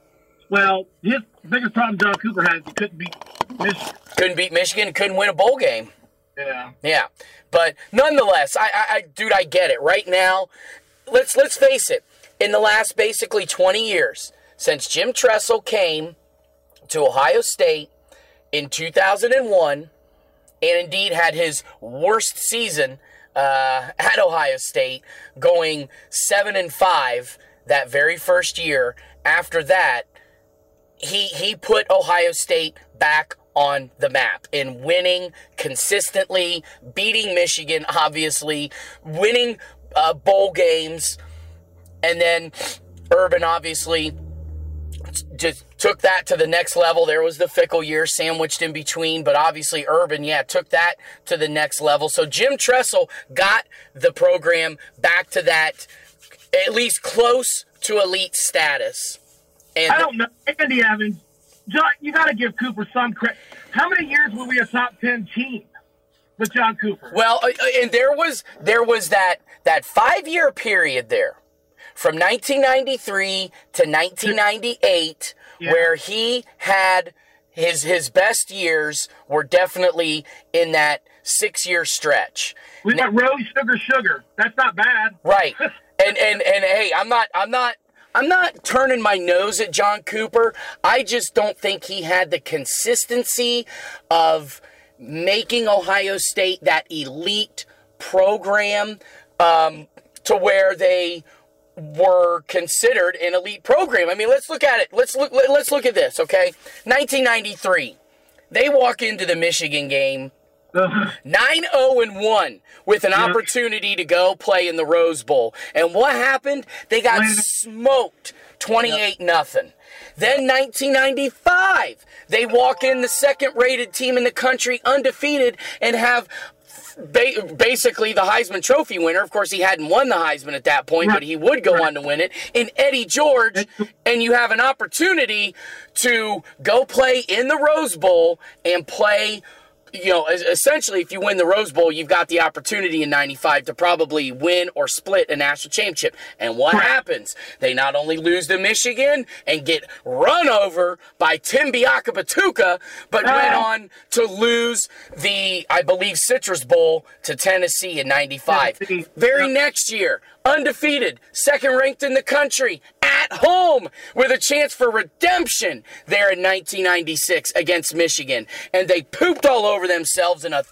Well, his biggest problem John Cooper had is he couldn't beat Michigan. Couldn't beat Michigan, couldn't win a bowl game. Yeah. Yeah. But nonetheless, dude, I get it. Right now, let's face it. In the last basically 20 years, since Jim Tressel came to Ohio State in 2001, and indeed had his worst season at Ohio State, going 7-5 that very first year. After that, he put Ohio State back on the map in winning consistently, beating Michigan, obviously, winning bowl games, and then Urban obviously just took that to the next level. There was the Fickle year sandwiched in between, but obviously Urban, took that to the next level. So Jim Tressel got the program back to that, at least close to elite status. And I don't know. Andy Evans, John, you got to give Cooper some credit. How many years were we a top 10 team with John Cooper? Well, and there was that 5-year period there from 1993 to 1998 where he had his best years were definitely in that 6-year stretch. We got Rose Sugar. That's not bad. Right. And hey, I'm not turning my nose at John Cooper. I just don't think he had the consistency of making Ohio State that elite program to where they were considered an elite program. I mean, let's look at it. Let's look at this, okay? 1993. They walk into the Michigan game 9-0-1 with an opportunity to go play in the Rose Bowl. And what happened? They got smoked 28-0. Then 1995, they walk in the second-rated team in the country, undefeated, and have basically the Heisman Trophy winner. Of course, he hadn't won the Heisman at that point, but he would go on to win it, in Eddie George, and you have an opportunity to go play in the Rose Bowl and play. Essentially, if you win the Rose Bowl, you've got the opportunity in 95 to probably win or split a national championship. And what happens? They not only lose to Michigan and get run over by Tim Biakabatuka, but went on to lose the, I believe, Citrus Bowl to Tennessee in 95. Very next year, undefeated, second ranked in the country, at home, with a chance for redemption there in 1996 against Michigan. And they pooped all over themselves in a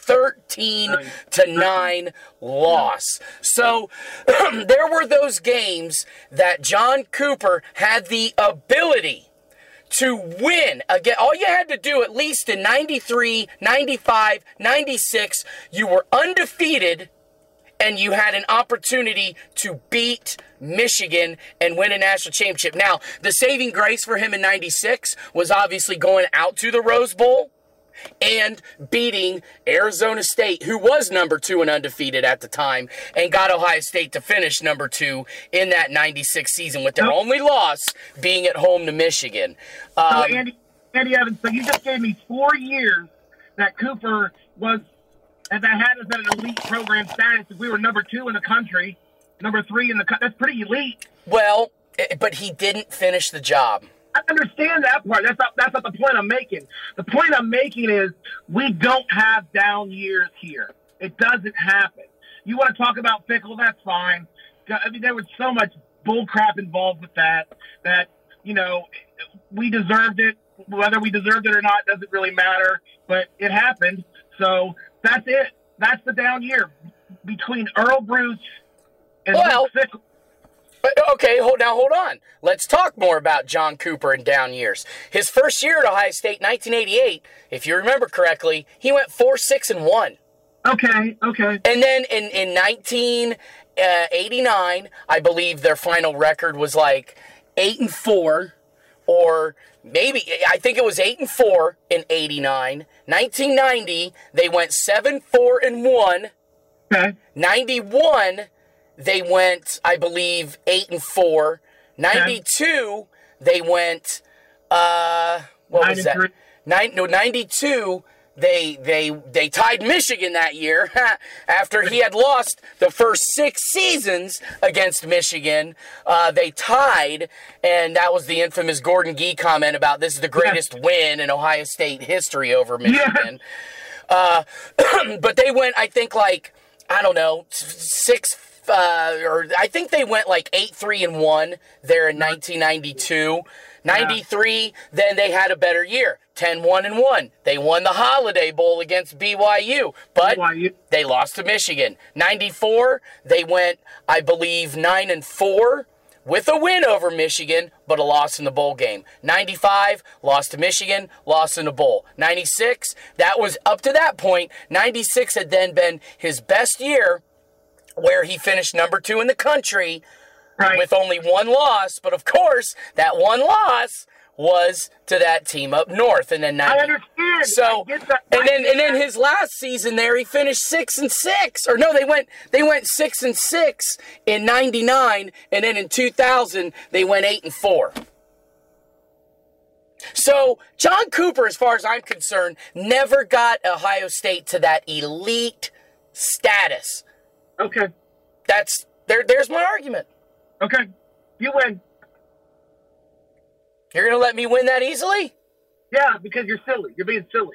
13-9 loss. So there were those games that John Cooper had the ability to win. Again, all you had to do, at least in 93, 95, 96, you were undefeated, and you had an opportunity to beat Michigan and win a national championship. Now, the saving grace for him in 96 was obviously going out to the Rose Bowl and beating Arizona State, who was number 2 and undefeated at the time, and got Ohio State to finish number 2 in that 96 season, with their only loss being at home to Michigan. So Andy Evans, so you just gave me 4 years that Cooper was, and that had us at an elite program status. If we were number 2 in the country, number 3 in the country, that's pretty elite. Well, but he didn't finish the job. I understand that part. That's not the point I'm making. The point I'm making is we don't have down years here. It doesn't happen. You want to talk about Fickle, that's fine. I mean, there was so much bull crap involved with that, we deserved it. Whether we deserved it or not doesn't really matter, but it happened. So that's it. That's the down year between Earl Bruce and Luke Fickle. Okay, hold on. Let's talk more about John Cooper and down years. His first year at Ohio State, 1988, if you remember correctly, he went 4-6-1. Okay. And then in 1989, I believe their final record was like 8-4, or maybe, I think it was 8-4 in 89. 1990, they went 7-4-1. Okay. 91, they went, I believe, 8-4. 92, they went, what was that? 92, they tied Michigan that year after he had lost the first 6 seasons against Michigan. They tied, and that was the infamous Gordon Gee comment about this is the greatest win in Ohio State history over Michigan. But they went, I think, like, I don't know, 8-3-1 there in 1992. 93, then they had a better year, 10-1-1. They won the Holiday Bowl against BYU, but they lost to Michigan. 94, they went, I believe, 9-4 with a win over Michigan, but a loss in the bowl game. 95, lost to Michigan, lost in the bowl. 96, that was up to that point. 96 had then been his best year, where he finished number 2 in the country. Right. With only 1 loss, but of course, that 1 loss was to that team up north, and then I understand. So, and then his last season there, he finished 6-6, or no, they went 6-6 in '99, and then in 2000 they went 8-4. So John Cooper, as far as I'm concerned, never got Ohio State to that elite status. Okay, there's my argument. Okay, you win. You're going to let me win that easily? Yeah, because you're silly. You're being silly.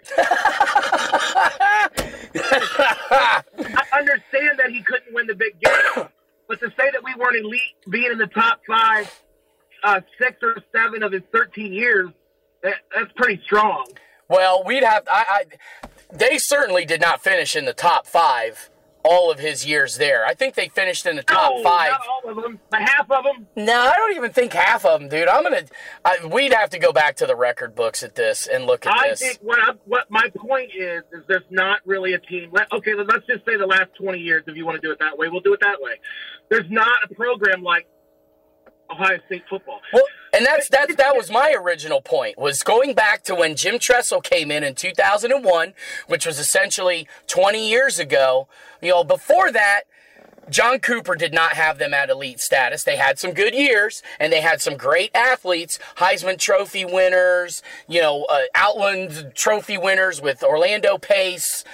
I understand that he couldn't win the big game, but to say that we weren't elite, being in the top 5, 6 or 7 of his 13 years, that's pretty strong. Well, we'd have. They certainly did not finish in the top 5. All of his years there. I think they finished in the top 5. Not all of them, but half of them. No, I don't even think half of them, dude. We'd have to go back to the record books at this and look at this. I think what my point is there's not really a team. Let's just say the last 20 years, if you want to do it that way. We'll do it that way. There's not a program like Ohio State football. Well, and that was my original point, was going back to when Jim Tressel came in 2001, which was essentially 20 years ago. Before that, John Cooper did not have them at elite status. They had some good years, and they had some great athletes, Heisman Trophy winners, Outland Trophy winners with Orlando Pace.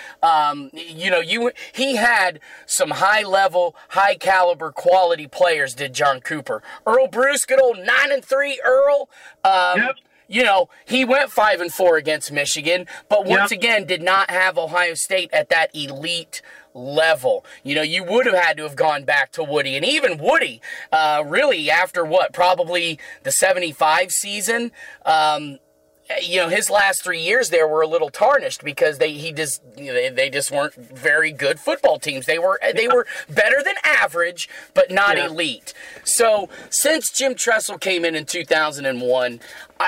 He had some high-level, high-caliber, quality players, did John Cooper. Earl Bruce, good old 9-3 Earl. Yep. He went 5-4 against Michigan, but once again did not have Ohio State at that elite level. You would have had to have gone back to Woody, and even Woody, really after probably the 75 season, his last 3 years there were a little tarnished because they just weren't very good football teams. They were better than average, but not elite. So since Jim Tressel came in 2001,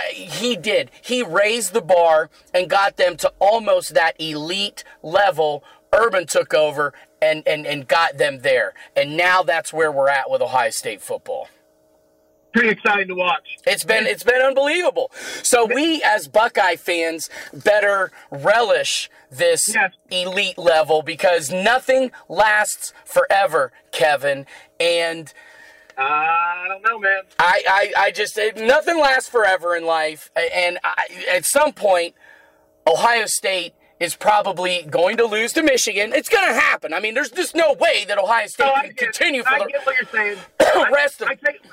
he raised the bar and got them to almost that elite level. Urban took over and got them there. And now that's where we're at with Ohio State football. Pretty exciting to watch. It's been unbelievable. So we, as Buckeye fans, better relish this elite level because nothing lasts forever, Kevin. And I don't know, man. Nothing lasts forever in life. And at some point, Ohio State is probably going to lose to Michigan. It's going to happen. I mean, there's just no way that Ohio State can continue for I get what you're saying. rest of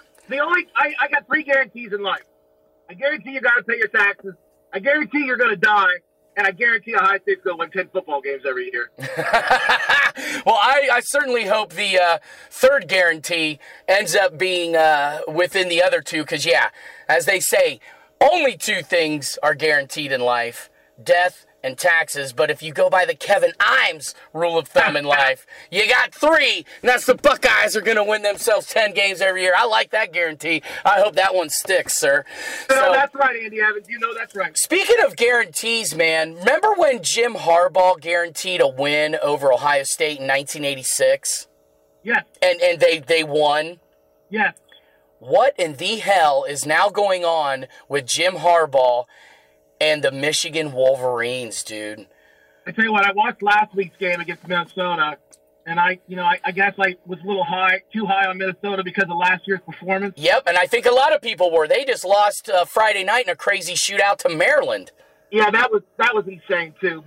I got 3 guarantees in life. I guarantee you got to pay your taxes. I guarantee you're going to die. And I guarantee Ohio State's going to win 10 football games every year. Well, I certainly hope the third guarantee ends up being within the other 2. Because, as they say, only 2 things are guaranteed in life. Death and taxes, but if you go by the Kevin Imes rule of thumb in life, you got 3, and that's the Buckeyes are going to win themselves 10 games every year. I like that guarantee. I hope that one sticks, sir. No, that's right, Andy Evans. That's right. Speaking of guarantees, man, remember when Jim Harbaugh guaranteed a win over Ohio State in 1986? Yes. And they won? Yes. What in the hell is now going on with Jim Harbaugh and the Michigan Wolverines, dude? I tell you what, I watched last week's game against Minnesota, and I guess I was a little too high on Minnesota because of last year's performance. Yep, and I think a lot of people were. They just lost Friday night in a crazy shootout to Maryland. Yeah, that was insane too. But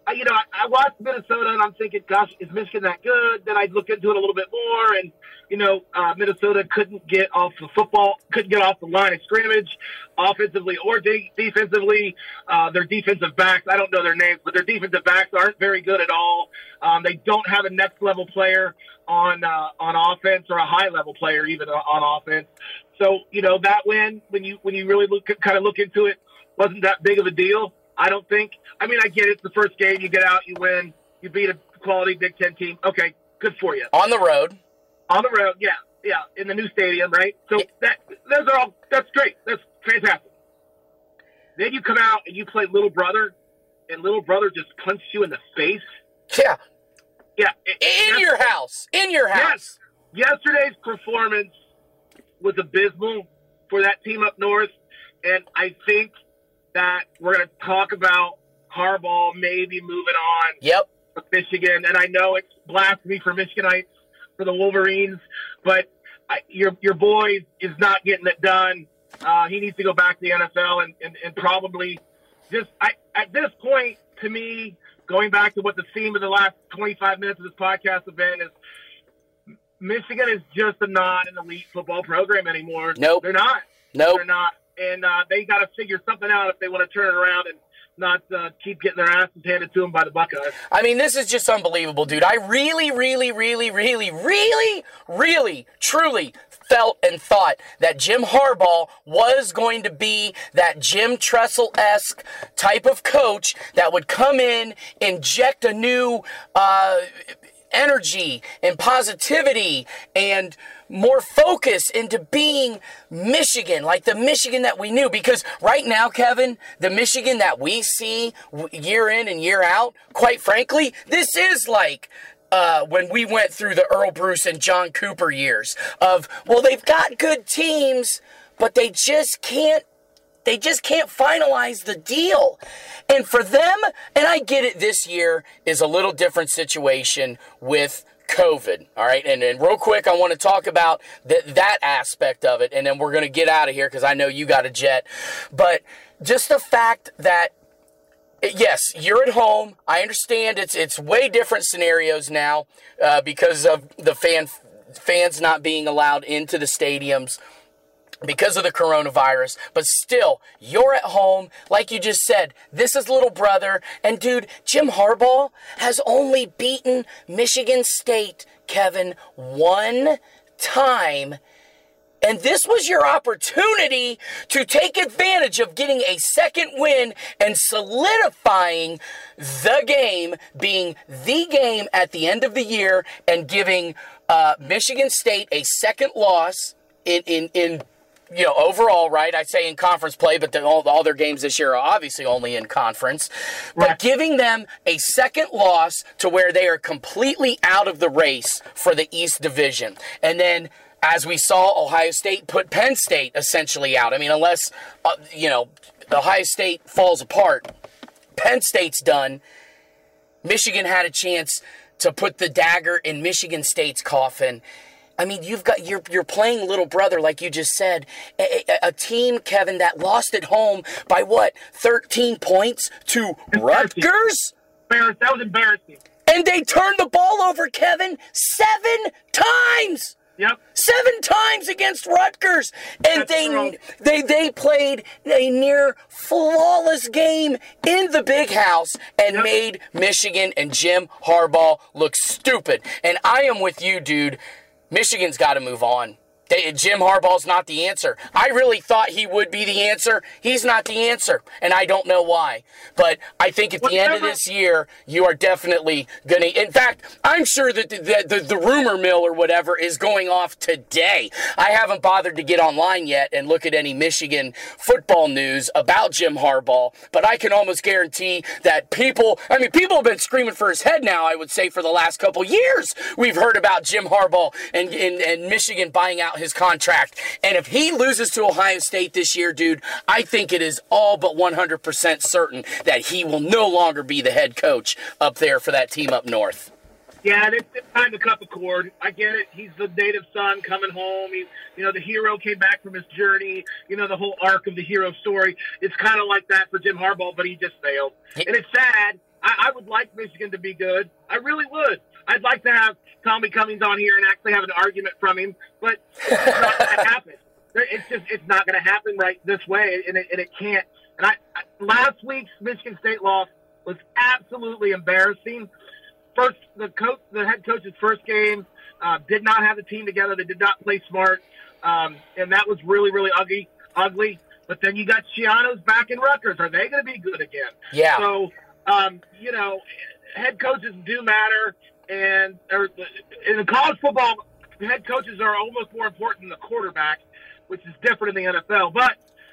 I watched Minnesota and I'm thinking, gosh, is Michigan that good? Then I'd look into it a little bit more, and Minnesota couldn't get off the line of scrimmage, offensively or defensively. Their defensive backs, I don't know their names, but their defensive backs aren't very good at all. They don't have a next level player on offense, or a high level player even on offense. So that win, when you really look into it, wasn't that big of a deal. I don't think. I mean, I get it. It's the first game. You get out, you win, you beat a quality Big Ten team. Okay, good for you. On the road. On the road, yeah, in the new stadium, right? So that's great. That's fantastic. Then you come out and you play Little Brother, and Little Brother just punched you in the face. Yeah. Yeah. In your house. Yes. Yesterday's performance was abysmal for that team up north, and I think that we're going to talk about Harbaugh maybe moving on. Yep. With Michigan, and I know it's blasphemy for Michiganites, for the Wolverines, but your boy is not getting it done. He needs to go back to the NFL and probably just at this point, to me, going back to what the theme of the last 25 minutes of this podcast have been, is Michigan is just not an elite football program anymore. Nope. They're not. Nope. They're not. And they got to figure something out if they want to turn it around and not keep getting their asses handed to them by the Buckeyes. I mean, this is just unbelievable, dude. I really, truly felt and thought that Jim Harbaugh was going to be that Jim Tressel-esque type of coach that would come in, inject a new energy and positivity and more focus into being Michigan, like the Michigan that we knew. Because right now, Kevin, the Michigan that we see year in and year out, quite frankly, this is like when we went through the Earl Bruce and John Cooper years of, well, they've got good teams, but they just can't finalize the deal. And for them, and I get it, this year is a little different situation with COVID, all right? And real quick, I want to talk about that aspect of it, and then we're going to get out of here because I know you got a jet. But just the fact that, yes, you're at home. I understand it's way different scenarios now because of the fans not being allowed into the stadiums because of the coronavirus, but still, you're at home. Like you just said, this is Little Brother. And dude, Jim Harbaugh has only beaten Michigan State, Kevin, one time. And this was your opportunity to take advantage of getting a second win and solidifying the game, being the game at the end of the year, and giving Michigan State a second loss in overall, right? I'd say in conference play, but all their games this year are obviously only in conference. But right. Giving them a second loss to where they are completely out of the race for the East Division. And then, as we saw, Ohio State put Penn State essentially out. I mean, unless, Ohio State falls apart, Penn State's done. Michigan had a chance to put the dagger in Michigan State's coffin. I mean, you're playing Little Brother, like you just said, a team, Kevin, that lost at home by 13 points to Rutgers? That was embarrassing. And they turned the ball over, Kevin, 7 times. Yep. 7 times against Rutgers. And they played a near flawless game in the Big House and made Michigan and Jim Harbaugh look stupid. And I am with you, dude. Michigan's got to move on. Jim Harbaugh's not the answer. I really thought he would be the answer. He's not the answer, and I don't know why. But I think at the end of this year, you are definitely going to... In fact, I'm sure that the rumor mill or whatever is going off today. I haven't bothered to get online yet and look at any Michigan football news about Jim Harbaugh, but I can almost guarantee that people have been screaming for his head now, I would say, for the last couple years. We've heard about Jim Harbaugh and Michigan buying out his contract. And if he loses to Ohio State this year, dude, I think it is all but 100% certain that he will no longer be the head coach up there for that team up north. Yeah, it's time to cut the cord. I get it. He's the native son coming home. The hero came back from his journey. The whole arc of the hero story. It's kind of like that for Jim Harbaugh, but he just failed. And it's sad. I would like Michigan to be good. I really would. I'd like to have Tommy Cummings on here and actually have an argument from him, but it's not going to happen. It's not going to happen right this way, and it can't. And last week's Michigan State loss was absolutely embarrassing. First, the head coach's first game did not have the team together. They did not play smart, and that was really, really ugly. But then you got Schiano's back in Rutgers. Are they going to be good again? Yeah. So, head coaches do matter, and in the college football, head coaches are almost more important than the quarterback, which is different in the NFL. But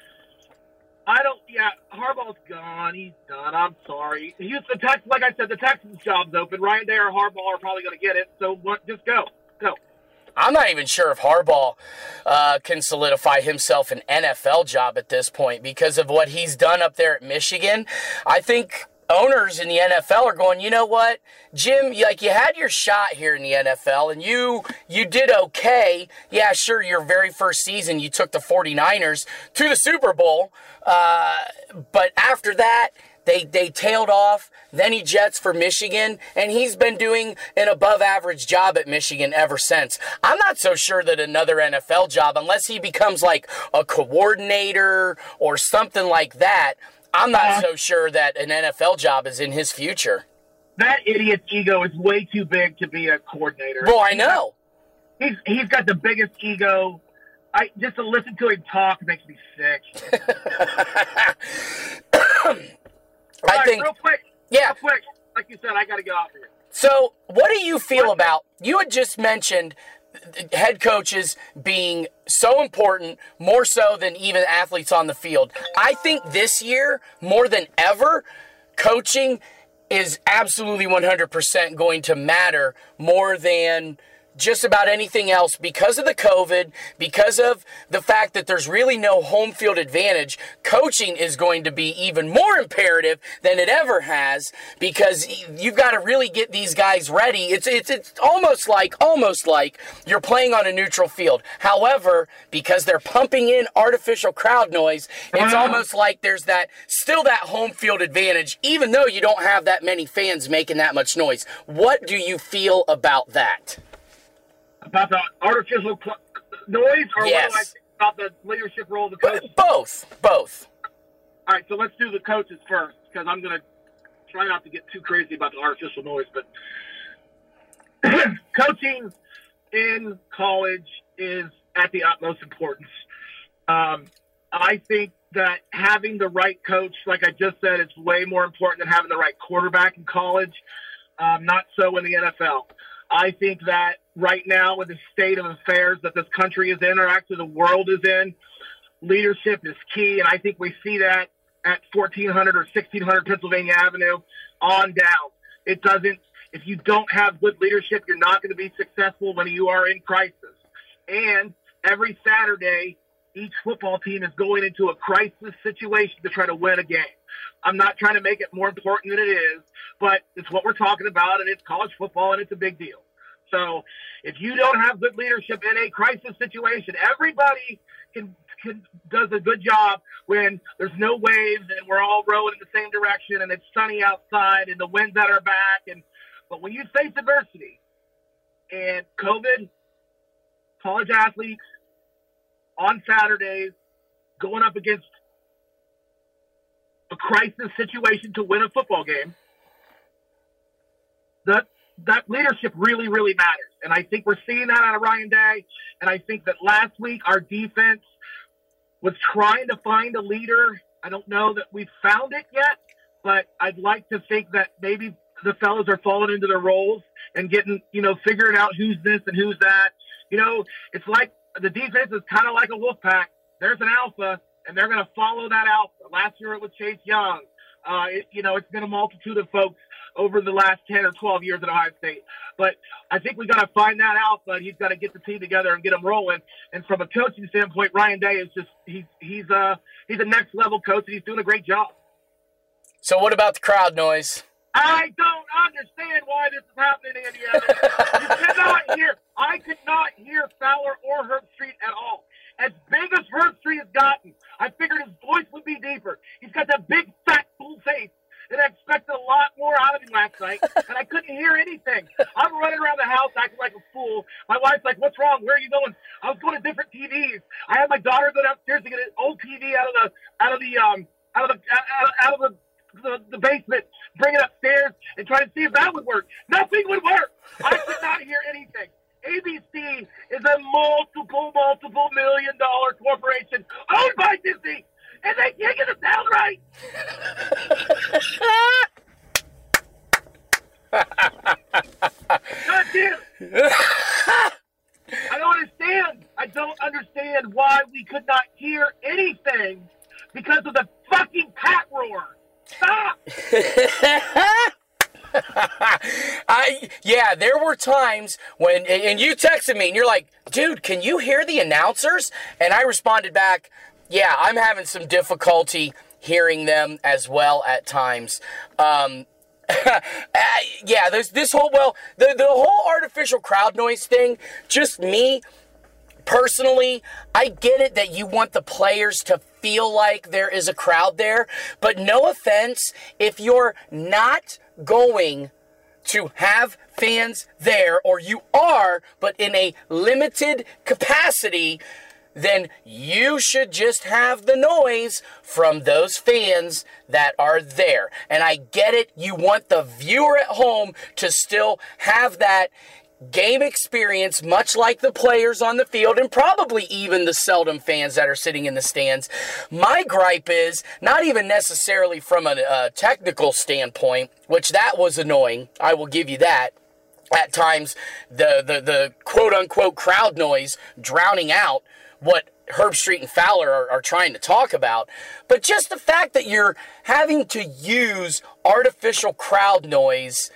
Harbaugh's gone. He's done. I'm sorry. Like I said, the Texans' job's open. Ryan Day or Harbaugh are probably going to get it. So just go. I'm not even sure if Harbaugh can solidify himself an NFL job at this point because of what he's done up there at Michigan. I think owners in the NFL are going, you know what, Jim, you had your shot here in the NFL, and you did okay. Yeah, sure, your very first season, you took the 49ers to the Super Bowl, but after that, they tailed off. Then he jets for Michigan, and he's been doing an above-average job at Michigan ever since. I'm not so sure that another NFL job, unless he becomes like a coordinator or something like that, I'm not so sure that an NFL job is in his future. That idiot's ego is way too big to be a coordinator. Well, I know. He's got the biggest ego. Just to listen to him talk makes me sick. Real quick. Like you said, I got to get off here. So, what do you feel about, you had just mentioned head coaches being so important, more so than even athletes on the field. I think this year, more than ever, coaching is absolutely 100% going to matter more than just about anything else because of the COVID, because of the fact that there's really no home field advantage. Coaching is going to be even more imperative than it ever has because you've got to really get these guys ready. It's almost like you're playing on a neutral field. However, because they're pumping in artificial crowd noise, it's almost like there's still that home field advantage, even though you don't have that many fans making that much noise. What do you feel about that? About the artificial noise, or yes. What do I think about the leadership role of the coach? Both. All right, so let's do the coaches first, because I'm going to try not to get too crazy about the artificial noise. But coaching in college is at the utmost importance. I think that having the right coach, like I just said, is way more important than having the right quarterback in college. Not so in the NFL. I think that right now, with the state of affairs that this country is in, or actually the world is in, leadership is key. And I think we see that at 1400 or 1600 Pennsylvania Avenue on down. If you don't have good leadership, you're not going to be successful when you are in crisis. And every Saturday, each football team is going into a crisis situation to try to win a game. I'm not trying to make it more important than it is, but it's what we're talking about, and it's college football, and it's a big deal. So if you don't have good leadership in a crisis situation, everybody does a good job when there's no waves and we're all rowing in the same direction and it's sunny outside and the wind's at our back. But when you face adversity and COVID, college athletes on Saturdays going up against a crisis situation to win a football game, that leadership really, really matters. And I think we're seeing that out of Ryan Day. And I think that last week our defense was trying to find a leader. I don't know that we've found it yet, but I'd like to think that maybe the fellas are falling into their roles and getting, figuring out who's this and who's that. It's like the defense is kind of like a wolf pack. There's an alpha, and they're going to follow that alpha. Last year it was Chase Young. It's been a multitude of folks over the last 10 or 12 years at Ohio State. But I think we got to find that alpha, and he's got to get the team together and get them rolling. And from a coaching standpoint, Ryan Day is just he's a next level coach, and he's doing a great job. So what about the crowd noise? I don't understand why this is happening, Indiana. I could not hear Fowler or Herbstreit at all. As big as Herbstreit has gotten, I figured his voice would be deeper. He's got that big, fat, full face, and I expected a lot more out hear anything. I'm running around the house acting like a fool. My wife's like, "What's wrong? Where are you going?" I was going to different TVs. I had my daughter go downstairs to get an old TV out of the basement, bring it upstairs, and try to see if that would work. Nothing would work. I could not hear anything. ABC is a multiple $1 million corporation owned by Disney, and they can't get the sound right. God damn it. I don't understand why we could not hear anything because of the fucking cat roar. Stop! There were times when, and you texted me and you're like, dude, can you hear the announcers? And I responded back, yeah, I'm having some difficulty hearing them as well at times. The whole artificial crowd noise thing, just me personally, I get it that you want the players to feel like there is a crowd there, but no offense, if you're not going to have fans there, or you are, but in a limited capacity, then you should just have the noise from those fans that are there. And I get it, you want the viewer at home to still have that game experience, much like the players on the field, and probably even the seldom fans that are sitting in the stands. My gripe is not even necessarily from a technical standpoint, which that was annoying, I will give you that. At times, the quote-unquote crowd noise drowning out what Herbstreit and Fowler are trying to talk about. But just the fact that you're having to use artificial crowd noise,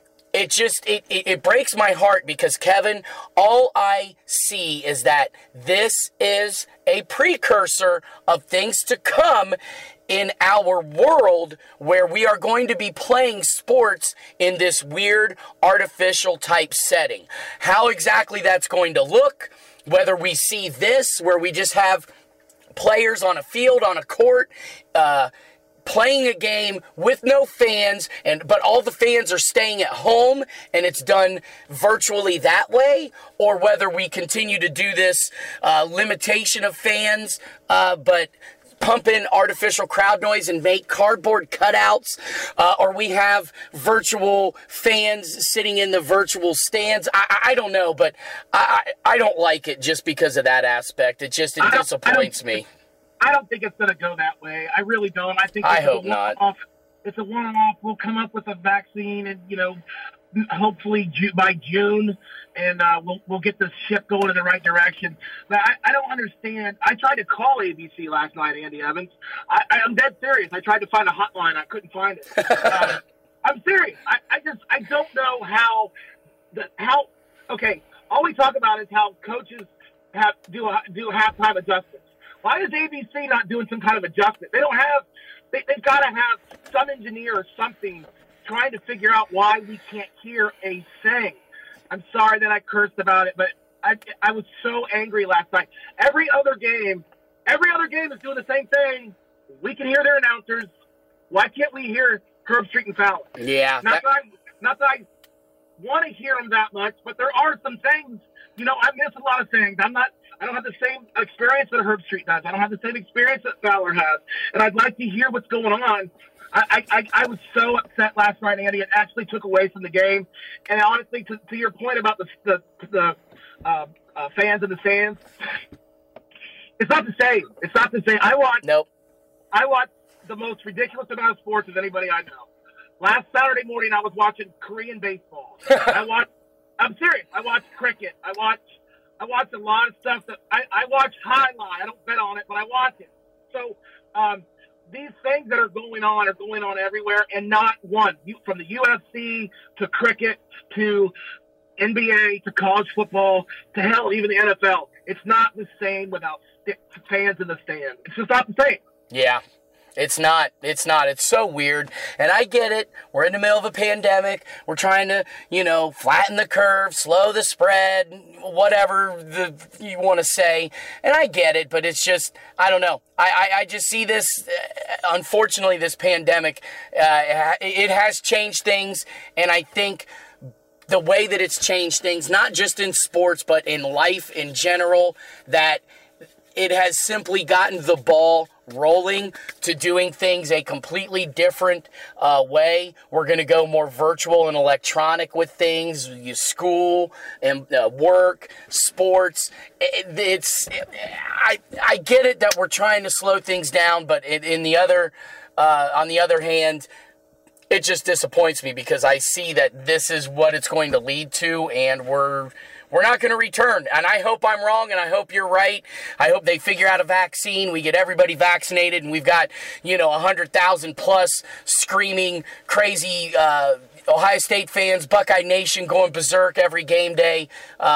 it breaks my heart because, Kevin, all I see is that this is a precursor of things to come in our world where we are going to be playing sports in this weird artificial type setting. How exactly that's going to look, whether we see this where we just have players on a field, on a court, playing a game with no fans, but all the fans are staying at home and it's done virtually that way, or whether we continue to do this limitation of fans, but pump in artificial crowd noise and make cardboard cutouts, or we have virtual fans sitting in the virtual stands. I don't know, but I don't like it just because of that aspect. It disappoints me. I don't think it's going to go that way. I really don't. I think I hope not. It's a one-off. We'll come up with a vaccine, and hopefully by June, and we'll get this ship going in the right direction. But I don't understand. I tried to call ABC last night, Andy Evans. I'm dead serious. I tried to find a hotline. I couldn't find it. I'm serious. I don't know how. Okay. All we talk about is how coaches do halftime adjustments. Why is ABC not doing some kind of adjustment? They've got to have some engineer or something trying to figure out why we can't hear a thing. I'm sorry that I cursed about it, but I was so angry last night. Every other game is doing the same thing. We can hear their announcers. Why can't we hear Herbstreit and Fowler? Yeah. Not that I want to hear them that much, but there are some things. I miss a lot of things. I don't have the same experience that Herbstreit does. I don't have the same experience that Fowler has. And I'd like to hear what's going on. I was so upset last night, Andy. It actually took away from the game. And honestly, to your point about the fans in the stands, it's not the same. It's not the same. I watch the most ridiculous amount of sports as anybody I know. Last Saturday morning, I was watching Korean baseball. I'm serious. I watch cricket. I watch a lot of stuff that I watch highlight. I don't bet on it, but I watch it. So these things that are going on everywhere, and not one. From the UFC to cricket to NBA to college football to hell, even the NFL. It's not the same without fans in the stand. It's just not the same. Yeah. It's not. It's so weird. And I get it. We're in the middle of a pandemic. We're trying to, flatten the curve, slow the spread, whatever you want to say. And I get it, but it's just, I don't know. I just see this, unfortunately, this pandemic, it has changed things. And I think the way that it's changed things, not just in sports, but in life in general, that it has simply gotten the ball rolling to doing things a completely different way. We're going to go more virtual and electronic with things, school and work, sports. I get it that we're trying to slow things down, but on the other hand, it just disappoints me because I see that this is what it's going to lead to, and we're not going to return. And I hope I'm wrong, and I hope you're right. I hope they figure out a vaccine. We get everybody vaccinated, and we've got, 100,000 plus screaming, crazy Ohio State fans, Buckeye Nation going berserk every game day.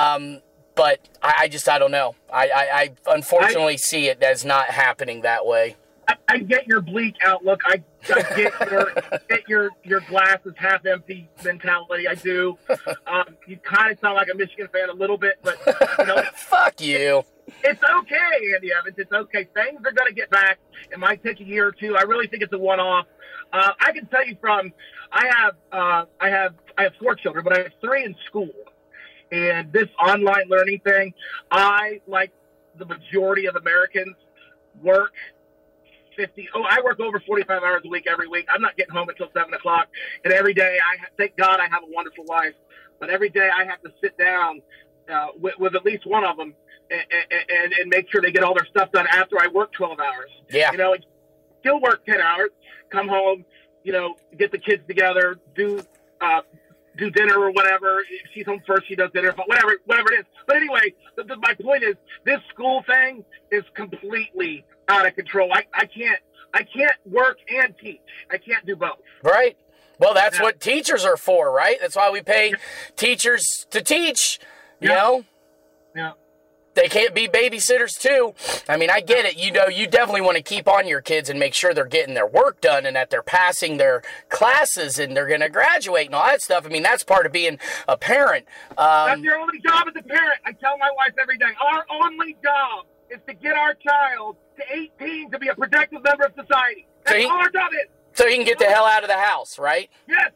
But I don't know. I unfortunately see it as not happening that way. I get your bleak outlook. I get your glass is half empty mentality. I do. You kind of sound like a Michigan fan a little bit, but fuck you. It's okay, Andy Evans. It's okay. Things are going to get back. It might take a year or two. I really think it's a one-off. I can tell you I have 4 children, but I have 3 in school, and this online learning thing, I, like the majority of Americans, work. I work over 45 hours a week every week. I'm not getting home until 7 o'clock. And every day, thank God I have a wonderful wife. But every day I have to sit down with at least one of them and make sure they get all their stuff done after I work 12 hours. Yeah. Still work 10 hours, come home, get the kids together, do dinner or whatever. If she's home first, she does dinner, but whatever it is. But anyway, my point is this school thing is completely out of control. I can't work and teach. I can't do both. Right. Well, that's what teachers are for, right? That's why we pay teachers to teach, you know? Yeah. They can't be babysitters, too. I mean, I get it. You definitely want to keep on your kids and make sure they're getting their work done and that they're passing their classes and they're going to graduate and all that stuff. I mean, that's part of being a parent. That's your only job as a parent. I tell my wife every day, our only job is to get our child to 18 to be a productive member of society. That's all our job is. So he can get the hell out of the house, right? Yes.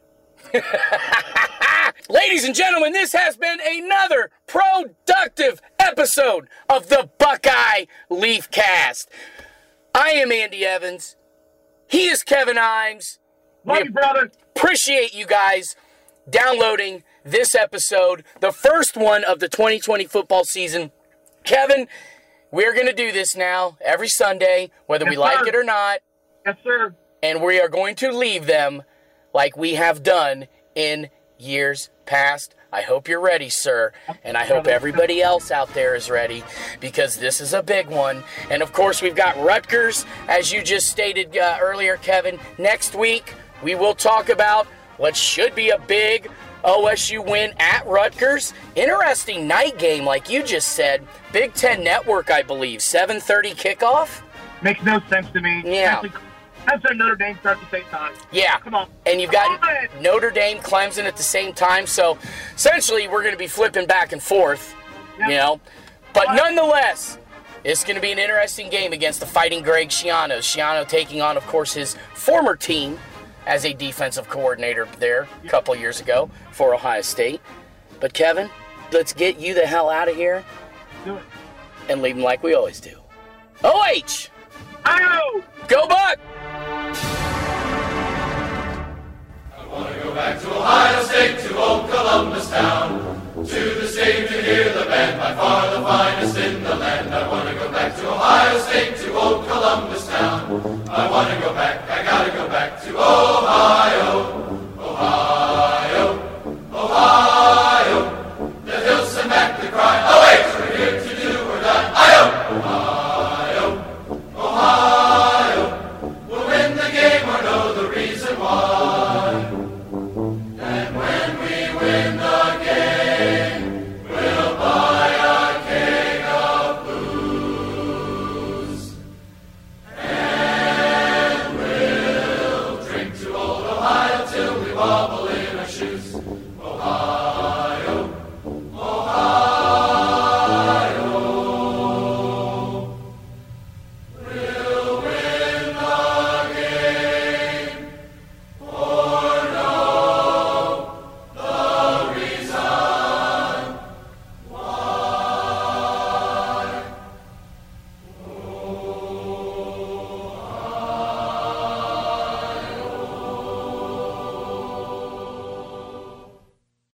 Ladies and gentlemen, this has been another productive episode of the Buckeye Leaf Cast. I am Andy Evans. He is Kevin Imes. Love you, brother. Appreciate you guys downloading this episode, the first one of the 2020 football season. Kevin, we're going to do this now every Sunday, whether we like it or not. Yes, sir. And we are going to leave them like we have done in years past. I hope you're ready, sir. And I hope everybody else out there is ready because this is a big one. And, of course, we've got Rutgers, as you just stated earlier, Kevin. Next week, we will talk about what should be a big OSU win at Rutgers. Interesting night game, like you just said. Big Ten Network, I believe. 7:30 kickoff? Makes no sense to me. Yeah. Clemson, Notre Dame start at the same time. Yeah. Come on. And you've got Notre Dame, Clemson at the same time. So, essentially, we're going to be flipping back and forth, But nonetheless, it's going to be an interesting game against the Fighting Greg Schiano. Schiano taking on, of course, his former team as a defensive coordinator there a couple years ago for Ohio State. But, Kevin, let's get you the hell out of here. Do it. And leave them like we always do. OH! Io! Go Buck! I want to go back to Ohio State, to Old Columbus.